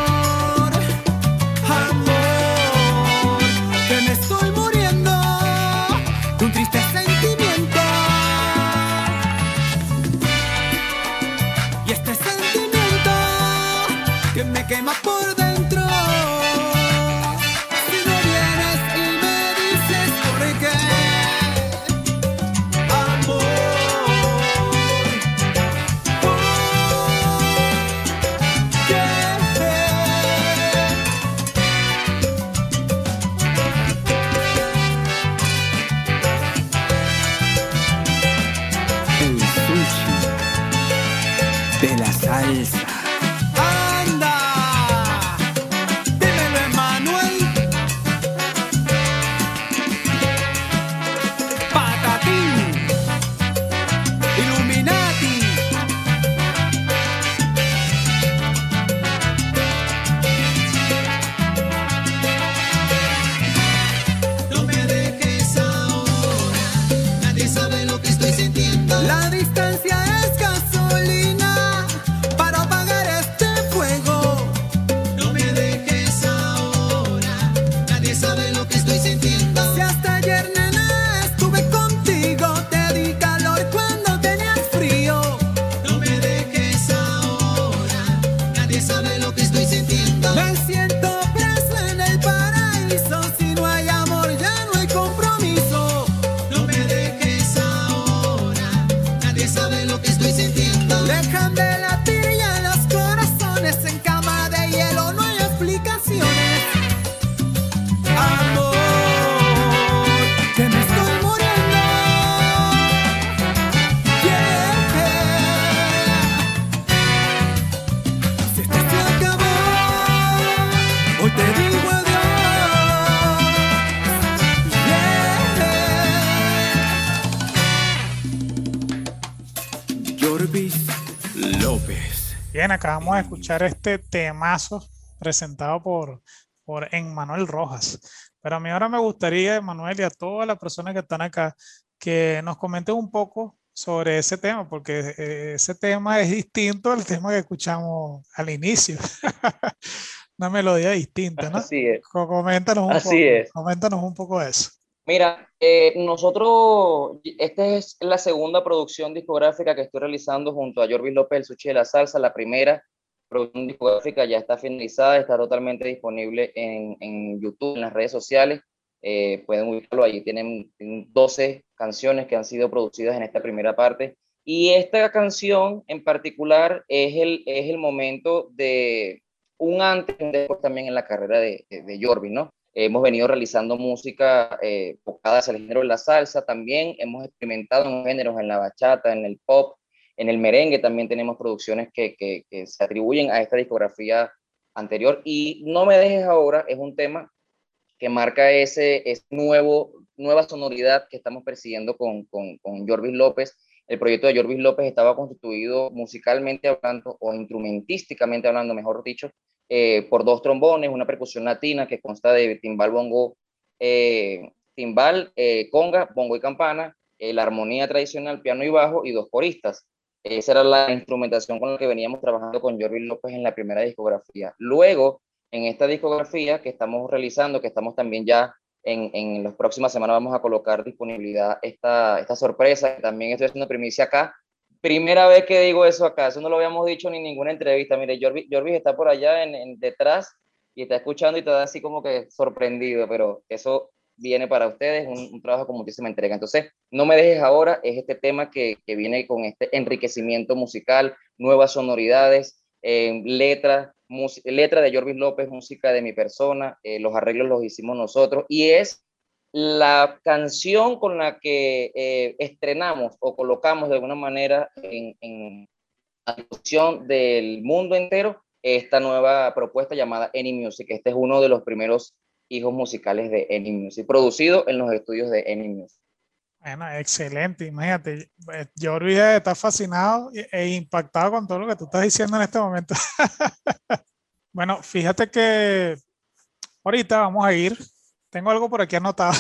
Amor, que me estoy muriendo de un triste sentimiento. Y este sentimiento que me quema por dentro. Si no vienes y me dices por qué, amor. Oh, yeah. Bien, acabamos de escuchar este temazo presentado por, por Emmanuel Rojas. Pero a mí ahora me gustaría, Emmanuel, y a todas las personas que están acá, que nos comenten un poco sobre ese tema, porque eh, ese tema es distinto al tema que escuchamos al inicio. Una melodía distinta, ¿no? Así es. Coméntanos un Así poco, es. coméntanos un poco de eso. Mira, eh, nosotros, esta es la segunda producción discográfica que estoy realizando junto a Jorvis López, el Sushi de la Salsa. La primera producción discográfica ya está finalizada, está totalmente disponible en, en YouTube, en las redes sociales. Eh, pueden ubicarlo allí, tienen doce canciones que han sido producidas en esta primera parte. Y esta canción en particular es el, es el momento de un antes y un después también en la carrera de, de, de Jorvis, ¿no? Hemos venido realizando música eh, enfocada hacia el género de la salsa, también hemos experimentado en géneros, en la bachata, en el pop, en el merengue, también tenemos producciones que, que, que se atribuyen a esta discografía anterior. Y No me dejes ahora es un tema que marca ese, ese nuevo, nueva sonoridad que estamos persiguiendo con, con, con Jorvis López. El proyecto de Jorvis López estaba constituido musicalmente hablando, o instrumentísticamente hablando, mejor dicho, eh, por dos trombones, una percusión latina que consta de timbal, bongo, eh, timbal, eh, conga, bongo y campana, eh, la armonía tradicional, piano y bajo, y dos coristas. Esa era la instrumentación con la que veníamos trabajando con Jorvis López en la primera discografía. Luego, en esta discografía que estamos realizando, que estamos también ya en, en las próximas semanas vamos a colocar disponibilidad esta, esta sorpresa, que también estoy haciendo primicia acá. Primera vez que digo eso acá, eso no lo habíamos dicho ni en ninguna entrevista. Mire, Jorvis, Jorvis está por allá en, en detrás y está escuchando y está así como que sorprendido, pero eso viene para ustedes, un, un trabajo con muchísima entrega. Entonces, No me dejes ahora es este tema que, que viene con este enriquecimiento musical, nuevas sonoridades, eh, letras, letra de Jorvis López, música de mi persona, eh, los arreglos los hicimos nosotros, y es la canción con la que eh, estrenamos o colocamos de alguna manera en, en la discusión del mundo entero esta nueva propuesta llamada Any Music. Este es uno de los primeros hijos musicales de Any Music, producido en los estudios de Any Music. Bueno, excelente, imagínate, Jorvis está fascinado e impactado con todo lo que tú estás diciendo en este momento. Bueno, fíjate que ahorita vamos a ir, tengo algo por aquí anotado,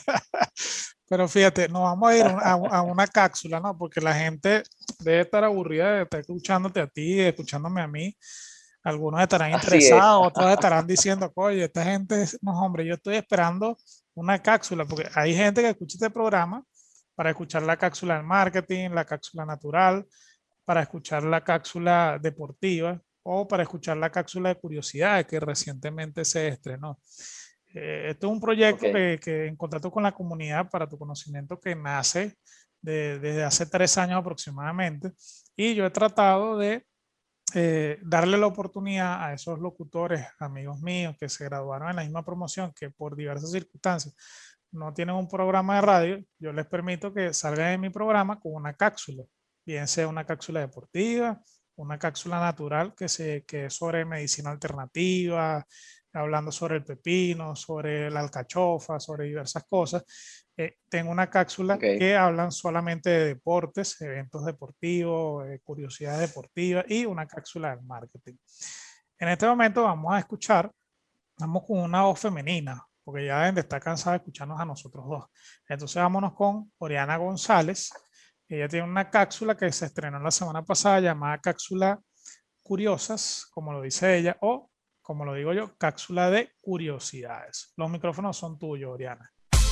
pero fíjate, nos vamos a ir a, a una cápsula, ¿no? Porque la gente debe estar aburrida de estar escuchándote a ti, de escuchándome a mí. Algunos estarán interesados, otros estarán diciendo, oye, esta gente, no, hombre, yo estoy esperando una cápsula, porque hay gente que escucha este programa para escuchar la cápsula del marketing, la cápsula natural, para escuchar la cápsula deportiva o para escuchar la cápsula de curiosidades que recientemente se estrenó. Eh, esto es un proyecto okay. que, que en contacto con la comunidad, para tu conocimiento, que nace de, desde hace tres años aproximadamente, y yo he tratado de Eh, darle la oportunidad a esos locutores, amigos míos que se graduaron en la misma promoción, que por diversas circunstancias no tienen un programa de radio. Yo les permito que salgan de mi programa con una cápsula, bien sea una cápsula deportiva, una cápsula natural que, se, que es sobre medicina alternativa, hablando sobre el pepino, sobre la alcachofa, sobre diversas cosas. Eh, tengo una cápsula okay. que hablan solamente de deportes, eventos deportivos, eh, curiosidades deportivas, y una cápsula del marketing. En este momento vamos a escuchar, vamos con una voz femenina, porque ya deben de estar cansados de escucharnos a nosotros dos. Entonces vámonos con Oriana González. Ella tiene una cápsula que se estrenó la semana pasada llamada Cápsula Curiosas, como lo dice ella, o como lo digo yo, cápsula de curiosidades. Los micrófonos son tuyos, Oriana.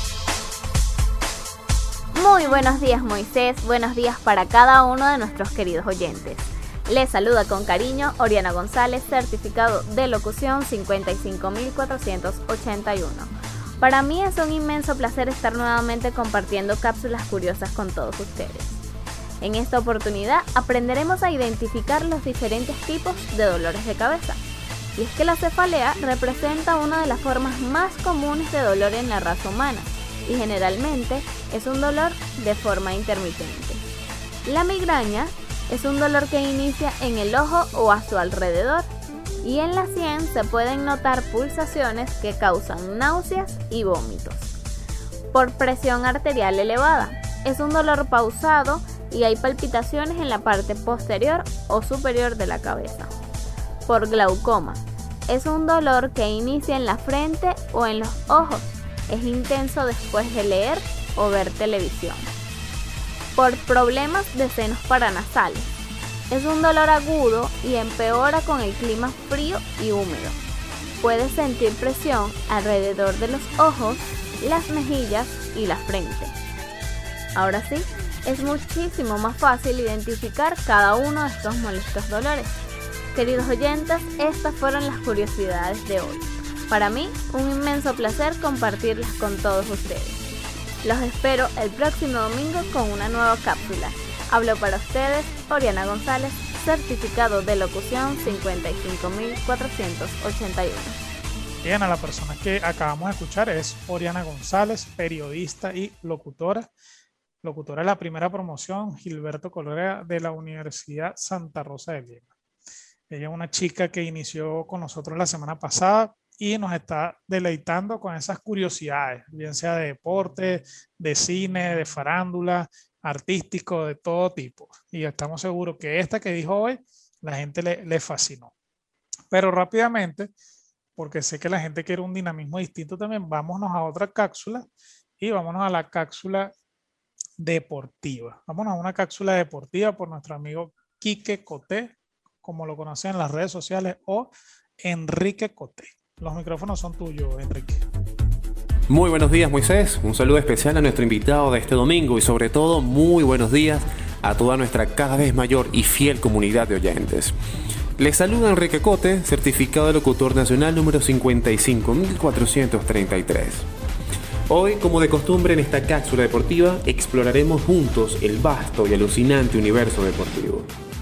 Muy buenos días, Moisés. Buenos días para cada uno de nuestros queridos oyentes. Les saluda con cariño Oriana González, certificado de locución cincuenta y cinco mil cuatrocientos ochenta y uno. Para mí es un inmenso placer estar nuevamente compartiendo cápsulas curiosas con todos ustedes. En esta oportunidad aprenderemos a identificar los diferentes tipos de dolores de cabeza. Y es que la cefalea representa una de las formas más comunes de dolor en la raza humana, y generalmente es un dolor de forma intermitente. La migraña es un dolor que inicia en el ojo o a su alrededor, y en la sien se pueden notar pulsaciones que causan náuseas y vómitos. Por presión arterial elevada, es un dolor pausado y hay palpitaciones en la parte posterior o superior de la cabeza. Por glaucoma. Es un dolor que inicia en la frente o en los ojos. Es intenso después de leer o ver televisión. Por problemas de senos paranasales. Es un dolor agudo y empeora con el clima frío y húmedo. Puedes sentir presión alrededor de los ojos, las mejillas y la frente. Ahora sí, es muchísimo más fácil identificar cada uno de estos molestos dolores. Queridos oyentes, estas fueron las curiosidades de hoy. Para mí, un inmenso placer compartirlas con todos ustedes. Los espero el próximo domingo con una nueva cápsula. Hablo para ustedes, Oriana González, certificado de locución cincuenta y cinco mil cuatrocientos ochenta y uno. Bien, a la persona que acabamos de escuchar es Oriana González, periodista y locutora. Locutora de la primera promoción, Gilberto Correa, de la Universidad Santa Rosa de Lima. Ella es una chica que inició con nosotros la semana pasada y nos está deleitando con esas curiosidades, bien sea de deporte, de cine, de farándula, artístico, de todo tipo. Y estamos seguros que esta que dijo hoy, la gente le, le fascinó. Pero rápidamente, porque sé que la gente quiere un dinamismo distinto también, vámonos a otra cápsula y vámonos a la cápsula deportiva. Vámonos a una cápsula deportiva por nuestro amigo Quique Coté, como lo conocen en las redes sociales, o Enrique Coté. Los micrófonos son tuyos, Enrique. Muy buenos días, Moisés. Un saludo especial a nuestro invitado de este domingo y sobre todo muy buenos días a toda nuestra cada vez mayor y fiel comunidad de oyentes. Les saluda Enrique Coté, certificado de locutor nacional número cincuenta y cinco mil cuatrocientos treinta y tres. Hoy, como de costumbre en esta cápsula deportiva, exploraremos juntos el vasto y alucinante universo deportivo.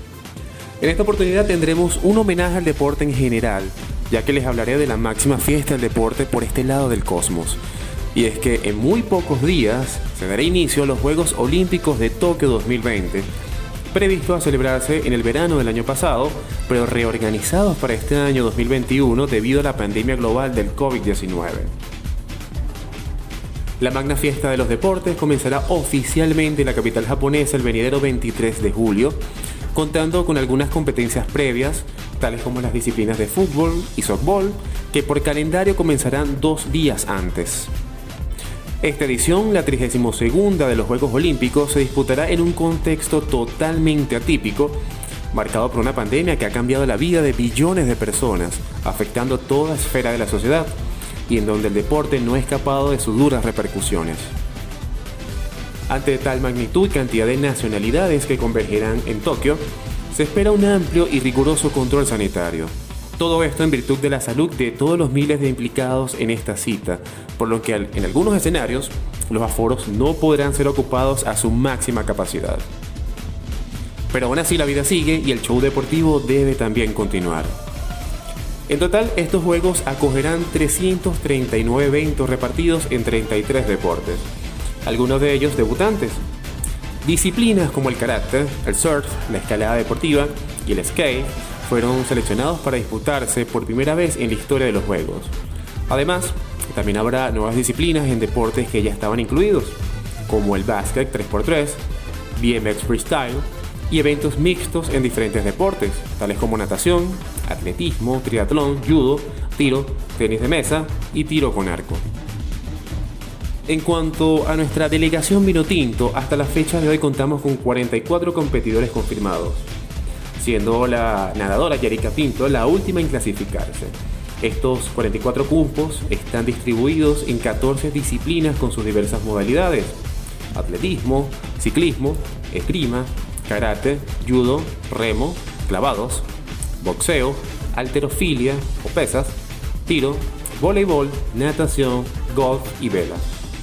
En esta oportunidad tendremos un homenaje al deporte en general, ya que les hablaré de la máxima fiesta del deporte por este lado del cosmos. Y es que en muy pocos días se dará inicio a los Juegos Olímpicos de Tokio dos mil veinte, previsto a celebrarse en el verano del año pasado, pero reorganizados para este año dos mil veintiuno debido a la pandemia global del COVID diecinueve. La magna fiesta de los deportes comenzará oficialmente en la capital japonesa el venidero veintitrés de julio, contando con algunas competencias previas, tales como las disciplinas de fútbol y softball, que por calendario comenzarán dos días antes. Esta edición, la trigésima segunda de los Juegos Olímpicos, se disputará en un contexto totalmente atípico, marcado por una pandemia que ha cambiado la vida de billones de personas, afectando toda esfera de la sociedad, y en donde el deporte no ha escapado de sus duras repercusiones. Ante tal magnitud y cantidad de nacionalidades que convergerán en Tokio, se espera un amplio y riguroso control sanitario. Todo esto en virtud de la salud de todos los miles de implicados en esta cita, por lo que en algunos escenarios los aforos no podrán ser ocupados a su máxima capacidad. Pero aún así la vida sigue y el show deportivo debe también continuar. En total, estos juegos acogerán trescientos treinta y nueve eventos repartidos en treinta y tres deportes, algunos de ellos debutantes. Disciplinas como el karate, el surf, la escalada deportiva y el skate fueron seleccionados para disputarse por primera vez en la historia de los Juegos. Además, también habrá nuevas disciplinas en deportes que ya estaban incluidos, como el básquet tres por tres, B M X freestyle y eventos mixtos en diferentes deportes, tales como natación, atletismo, triatlón, judo, tiro, tenis de mesa y tiro con arco. En cuanto a nuestra delegación vinotinto, hasta la fecha de hoy contamos con cuarenta y cuatro competidores confirmados, siendo la nadadora Yarika Pinto la última en clasificarse. Estos cuarenta y cuatro cupos están distribuidos en catorce disciplinas con sus diversas modalidades: atletismo, ciclismo, esgrima, karate, judo, remo, clavados, boxeo, halterofilia o pesas, tiro, voleibol, natación, golf y vela.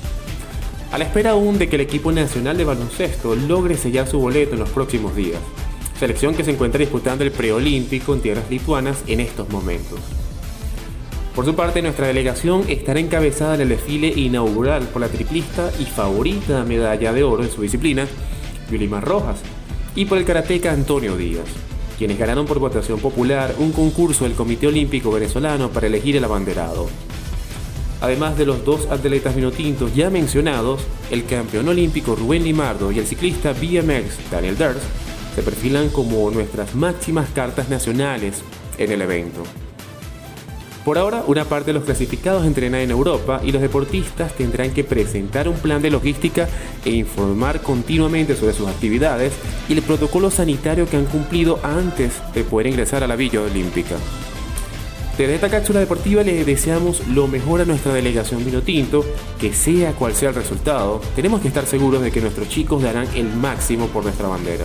A la espera aún de que el equipo nacional de baloncesto logre sellar su boleto en los próximos días, selección que se encuentra disputando el preolímpico en tierras lituanas en estos momentos. Por su parte, nuestra delegación estará encabezada en el desfile inaugural por la triplista y favorita medalla de oro en su disciplina, Yulimar Rojas, y por el karateca Antonio Díaz, quienes ganaron por votación popular un concurso del Comité Olímpico Venezolano para elegir el abanderado. Además de los dos atletas vinotintos ya mencionados, el campeón olímpico Rubén Limardo y el ciclista B M X Daniel Ders se perfilan como nuestras máximas cartas nacionales en el evento. Por ahora, una parte de los clasificados entrena en Europa y los deportistas tendrán que presentar un plan de logística e informar continuamente sobre sus actividades y el protocolo sanitario que han cumplido antes de poder ingresar a la Villa Olímpica. Desde esta cápsula deportiva le deseamos lo mejor a nuestra delegación vinotinto, que sea cual sea el resultado, tenemos que estar seguros de que nuestros chicos darán el máximo por nuestra bandera.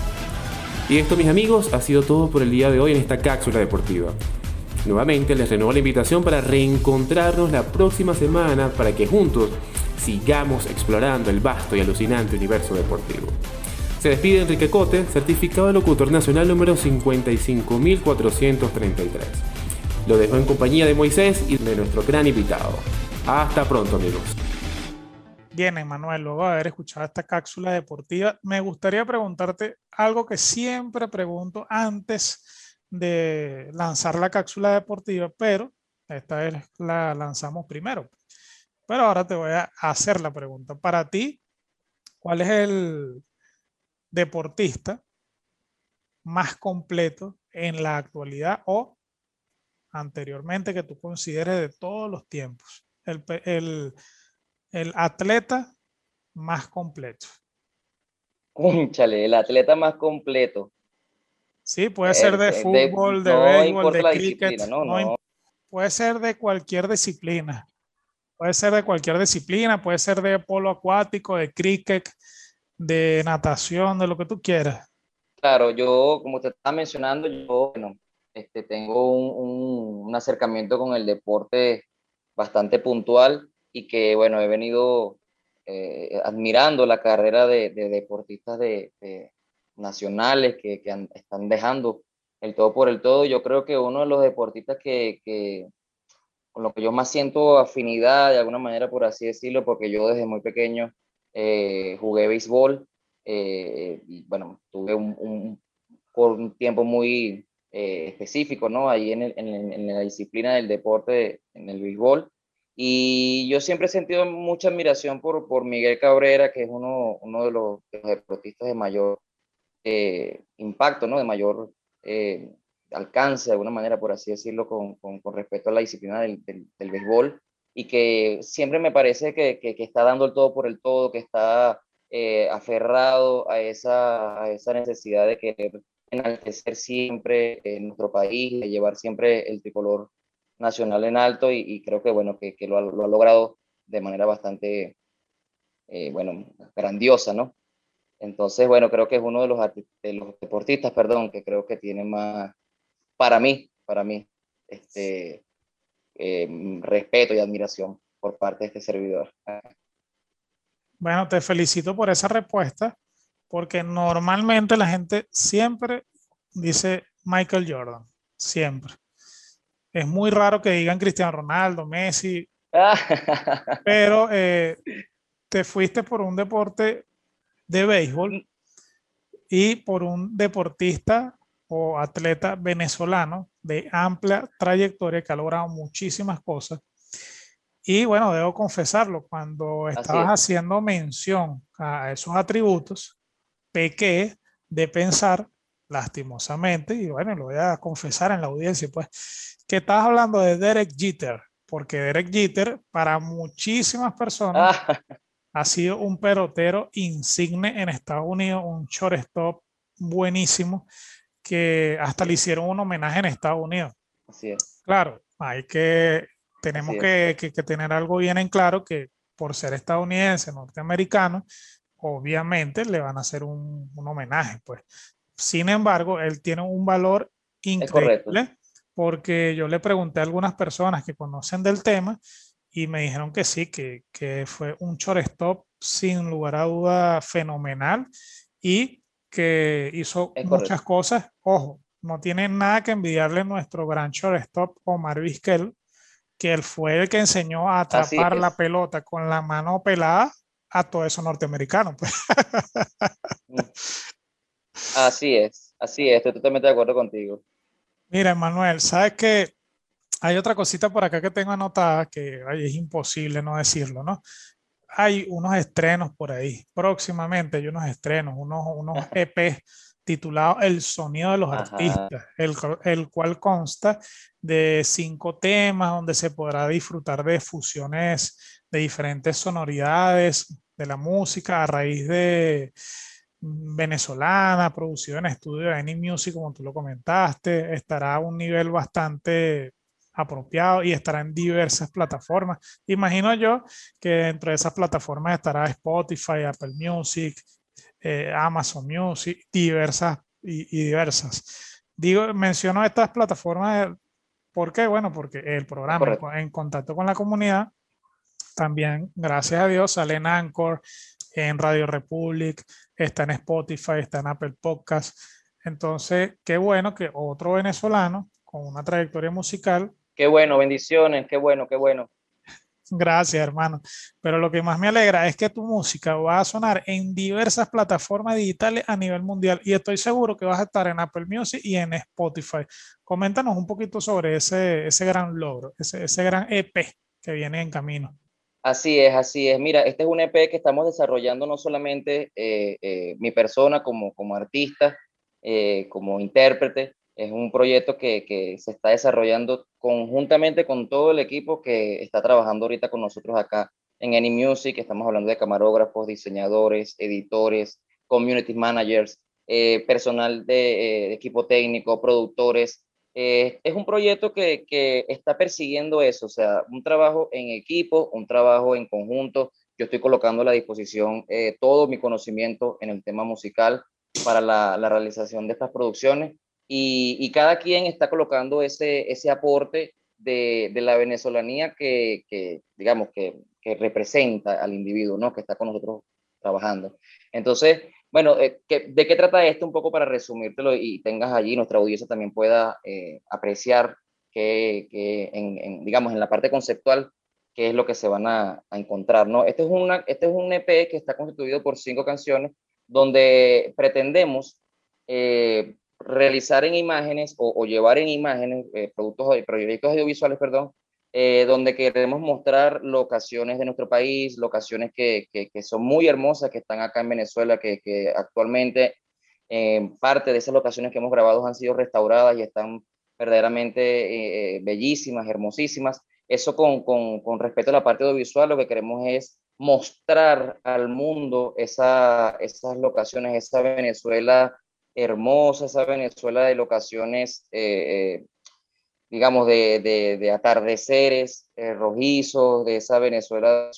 Y esto, mis amigos, ha sido todo por el día de hoy en esta cápsula deportiva. Nuevamente les renuevo la invitación para reencontrarnos la próxima semana para que juntos sigamos explorando el vasto y alucinante universo deportivo. Se despide Enrique Cote, certificado de locutor nacional número cincuenta y cinco mil cuatrocientos treinta y tres. Lo dejo en compañía de Moisés y de nuestro gran invitado. Hasta pronto, amigos. Bien, Emanuel, luego de haber escuchado esta cápsula deportiva, me gustaría preguntarte algo que siempre pregunto antes de lanzar la cápsula deportiva, pero esta vez la lanzamos primero. Pero ahora te voy a hacer la pregunta. Para ti, ¿cuál es el deportista más completo en la actualidad o anteriormente que tú consideres de todos los tiempos? El, el, el atleta más completo. Cónchale, el atleta más completo. Sí, puede ser de fútbol, de, de no béisbol, de la cricket, no, no, no. Puede ser de cualquier disciplina. Puede ser de cualquier disciplina, puede ser de polo acuático, de cricket, de natación, de lo que tú quieras. Claro, yo, como te estaba mencionando, yo bueno, este, tengo un, un, un acercamiento con el deporte bastante puntual y que, bueno, he venido eh, admirando la carrera de, de deportistas de, de nacionales que, que han, están dejando el todo por el todo. Yo creo que uno de los deportistas que, que con lo que yo más siento afinidad de alguna manera, por así decirlo, porque yo desde muy pequeño eh, jugué béisbol eh, y bueno, tuve un, un, por un tiempo muy eh, específico, ¿no? Ahí en, el, en, en la disciplina del deporte, en el béisbol. Y yo siempre he sentido mucha admiración por, por Miguel Cabrera, que es uno, uno de, los, de los deportistas de mayor Eh, impacto, ¿no? De mayor eh, alcance, de alguna manera, por así decirlo, con, con, con respecto a la disciplina del, del, del béisbol, y que siempre me parece que, que, que está dando el todo por el todo, que está eh, aferrado a esa, a esa necesidad de querer enaltecer siempre en nuestro país, de llevar siempre el tricolor nacional en alto, y, y creo que, bueno, que, que lo, ha, lo ha logrado de manera bastante, eh, bueno, grandiosa, ¿no? Entonces, bueno, creo que es uno de los, de los deportistas, perdón, que creo que tiene más, para mí, para mí, este, eh, respeto y admiración por parte de este servidor. Bueno, te felicito por esa respuesta, porque normalmente la gente siempre dice Michael Jordan, siempre. Es muy raro que digan Cristiano Ronaldo, Messi, pero eh, te fuiste por un deporte de béisbol y por un deportista o atleta venezolano de amplia trayectoria que ha logrado muchísimas cosas. Y bueno, debo confesarlo, cuando estabas haciendo mención a esos atributos, pequé de pensar, lastimosamente, y bueno, lo voy a confesar en la audiencia, pues, que estabas hablando de Derek Jeter, porque Derek Jeter para muchísimas personas ah. ha sido un pelotero insigne en Estados Unidos, un shortstop buenísimo, que hasta le hicieron un homenaje en Estados Unidos. Así es. Claro, hay que, tenemos que, que, que tener algo bien en claro, que por ser estadounidense, norteamericano, obviamente le van a hacer un, un homenaje, pues. Sin embargo, él tiene un valor increíble, porque yo le pregunté a algunas personas que conocen del tema y me dijeron que sí, que, que fue un shortstop sin lugar a duda fenomenal y que hizo es muchas correcto. cosas. Ojo, no tiene nada que envidiarle a nuestro gran shortstop Omar Vizquel, que él fue el que enseñó a atrapar la pelota con la mano pelada a todos esos norteamericanos. Pues. Así es, así es, estoy totalmente de acuerdo contigo. Mira, Manuel, sabes que hay otra cosita por acá que tengo anotada que ay, es imposible no decirlo, ¿no? Hay unos estrenos por ahí. Próximamente hay unos estrenos, unos, unos E P titulados El sonido de los Ajá. artistas, el, el cual consta de cinco temas donde se podrá disfrutar de fusiones de diferentes sonoridades de la música a raíz de venezolana, producido en estudio de Any Music, como tú lo comentaste. Estará a un nivel bastante apropiado y estará en diversas plataformas. Imagino yo que dentro de esas plataformas estará Spotify, Apple Music, eh, Amazon Music, diversas y, y diversas. Digo, menciono estas plataformas, ¿por qué? Bueno, porque el Es programa en, correcto. en contacto con la comunidad también, gracias a Dios, sale en Anchor, en Radio Republic, está en Spotify, está en Apple Podcast. Entonces, qué bueno que otro venezolano con una trayectoria musical. Qué bueno, bendiciones, qué bueno, qué bueno. Gracias, hermano. Pero lo que más me alegra es que tu música va a sonar en diversas plataformas digitales a nivel mundial y estoy seguro que vas a estar en Apple Music y en Spotify. Coméntanos un poquito sobre ese, ese gran logro, ese, ese gran E P que viene en camino. Así es, así es. Mira, este es un E P que estamos desarrollando no solamente eh, eh, mi persona como, como artista, eh, como intérprete, es un proyecto que, que se está desarrollando conjuntamente con todo el equipo que está trabajando ahorita con nosotros acá en Any Music. Estamos hablando de camarógrafos, diseñadores, editores, community managers, eh, personal de, eh, de equipo técnico, productores. Eh, es un proyecto que, que está persiguiendo eso, o sea, un trabajo en equipo, un trabajo en conjunto. Yo estoy colocando a la disposición eh, todo mi conocimiento en el tema musical para la, la realización de estas producciones y, y, cada quien está colocando ese, ese aporte de, de la venezolanía que, que digamos, que, que representa al individuo, ¿no? Que está con nosotros trabajando. Entonces, bueno, eh, ¿qué, ¿de qué trata esto? Un poco para resumírtelo y tengas allí, nuestra audiencia también pueda eh, apreciar que, que en, en, digamos, en la parte conceptual, qué es lo que se van a, a encontrar, ¿no? Este es, una, este es un E P que está constituido por cinco canciones donde pretendemos eh, realizar en imágenes o, o llevar en imágenes eh, productos, proyectos audiovisuales, perdón, eh, donde queremos mostrar locaciones de nuestro país, locaciones que, que, que son muy hermosas, que están acá en Venezuela, que, que actualmente eh, parte de esas locaciones que hemos grabado han sido restauradas y están verdaderamente eh, bellísimas, hermosísimas. Eso con, con, con respecto a la parte audiovisual, lo que queremos es mostrar al mundo esa, esas locaciones, esa Venezuela hermosa, esa Venezuela de locaciones eh, eh, digamos, de, de, de atardeceres eh, rojizos, de esa Venezuela,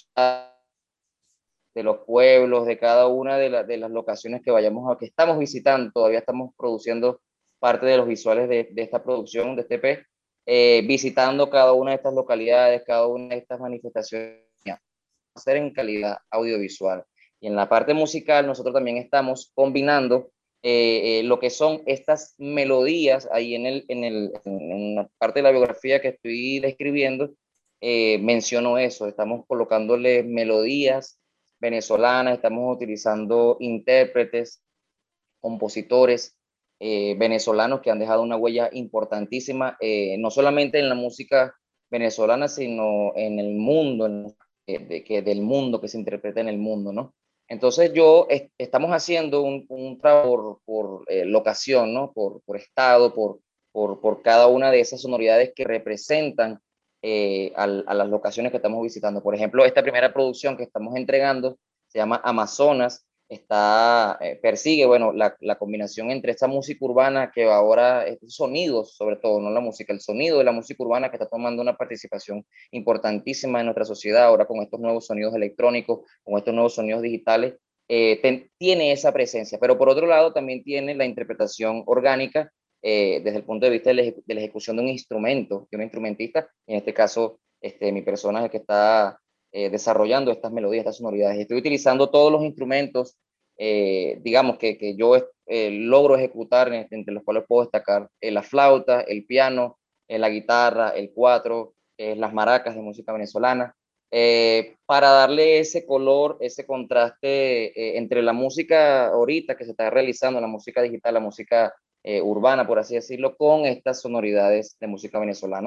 de los pueblos, de cada una de, la, de las locaciones que vayamos a, que estamos visitando, todavía estamos produciendo parte de los visuales de, de esta producción, de este E P, eh, visitando cada una de estas localidades, cada una de estas manifestaciones, hacer en calidad audiovisual. Y en la parte musical, nosotros también estamos combinando eh, eh, lo que son estas melodías ahí en, el, en, el, en la parte de la biografía que estoy describiendo, eh, menciono eso, estamos colocándole melodías venezolanas, estamos utilizando intérpretes, compositores eh, venezolanos que han dejado una huella importantísima, eh, no solamente en la música venezolana, sino en el mundo, en, eh, de, que del mundo, que se interpreta en el mundo, ¿no? Entonces yo est estamos haciendo un, un trabajo por, por eh, locación, ¿no? Por, por estado, por, por, por cada una de esas sonoridades que representan eh, a, a las locaciones que estamos visitando. Por ejemplo, esta primera producción que estamos entregando se llama Amazonas, está, eh, persigue, bueno, la, la combinación entre esta música urbana que ahora, estos sonidos, sobre todo, no la música, el sonido de la música urbana que está tomando una participación importantísima en nuestra sociedad, ahora con estos nuevos sonidos electrónicos, con estos nuevos sonidos digitales, eh, ten, tiene esa presencia, pero por otro lado también tiene la interpretación orgánica eh, desde el punto de vista de la, de la ejecución de un instrumento, de un instrumentista, en este caso, este, mi personaje que está Eh, desarrollando estas melodías, estas sonoridades. Estoy utilizando todos los instrumentos, eh, digamos, que, que yo eh, logro ejecutar, entre los cuales puedo destacar eh, la flauta, el piano, eh, la guitarra, el cuatro, eh, las maracas de música venezolana, eh, para darle ese color, ese contraste eh, entre la música ahorita que se está realizando, la música digital, la música eh, urbana, por así decirlo, con estas sonoridades de música venezolana,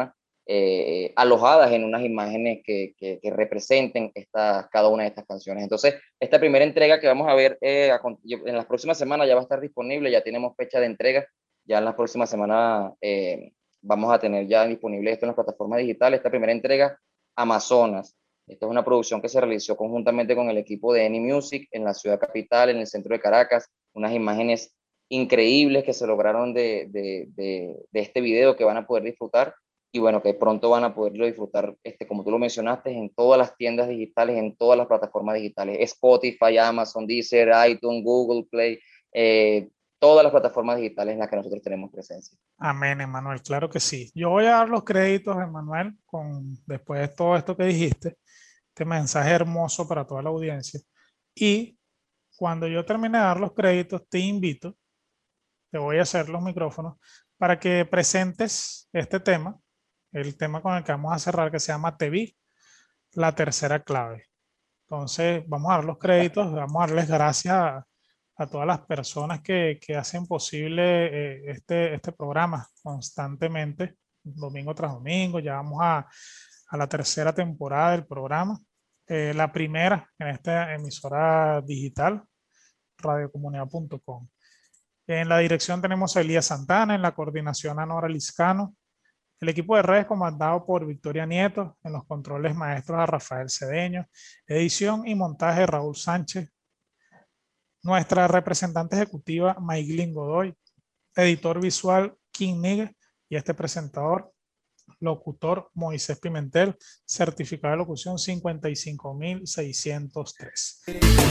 eh, alojadas en unas imágenes que, que, que representen esta, cada una de estas canciones. Entonces, esta primera entrega que vamos a ver eh, a, en las próximas semanas ya va a estar disponible, ya tenemos fecha de entrega, ya en las próximas semanas eh, vamos a tener ya disponible esto en las plataformas digitales. Esta primera entrega, Amazonas. Esta es una producción que se realizó conjuntamente con el equipo de Eni Music en la ciudad capital, en el centro de Caracas. Unas imágenes increíbles que se lograron de, de, de, de este video que van a poder disfrutar, y bueno, que pronto van a poderlo disfrutar, este, como tú lo mencionaste, en todas las tiendas digitales, en todas las plataformas digitales, Spotify, Amazon, Deezer, iTunes, Google Play, eh, todas las plataformas digitales en las que nosotros tenemos presencia. Amén, Emanuel, claro que sí. Yo voy a dar los créditos, Emanuel, con, después de todo esto que dijiste, este mensaje hermoso para toda la audiencia. Y cuando yo termine de dar los créditos, te invito, te voy a hacer los micrófonos, para que presentes este tema, el tema con el que vamos a cerrar, que se llama Te Vi, la tercera clave. Entonces, vamos a dar los créditos, vamos a darles gracias a, a todas las personas que, que hacen posible eh, este, este programa constantemente, domingo tras domingo. Ya vamos a, a la tercera temporada del programa, eh, la primera en esta emisora digital, radio comunidad punto com. En la dirección tenemos a Elías Santana, en la coordinación a Nora Liscano, el equipo de redes comandado por Victoria Nieto, en los controles maestros a Rafael Cedeño, edición y montaje Raúl Sánchez, nuestra representante ejecutiva Maiglin Godoy, editor visual King Miguel y este presentador, locutor Moisés Pimentel, certificado de locución cincuenta y cinco mil seiscientos tres.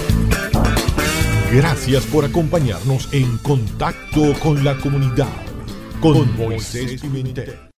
Gracias por acompañarnos en Contacto con la Comunidad con Moisés Pimentel.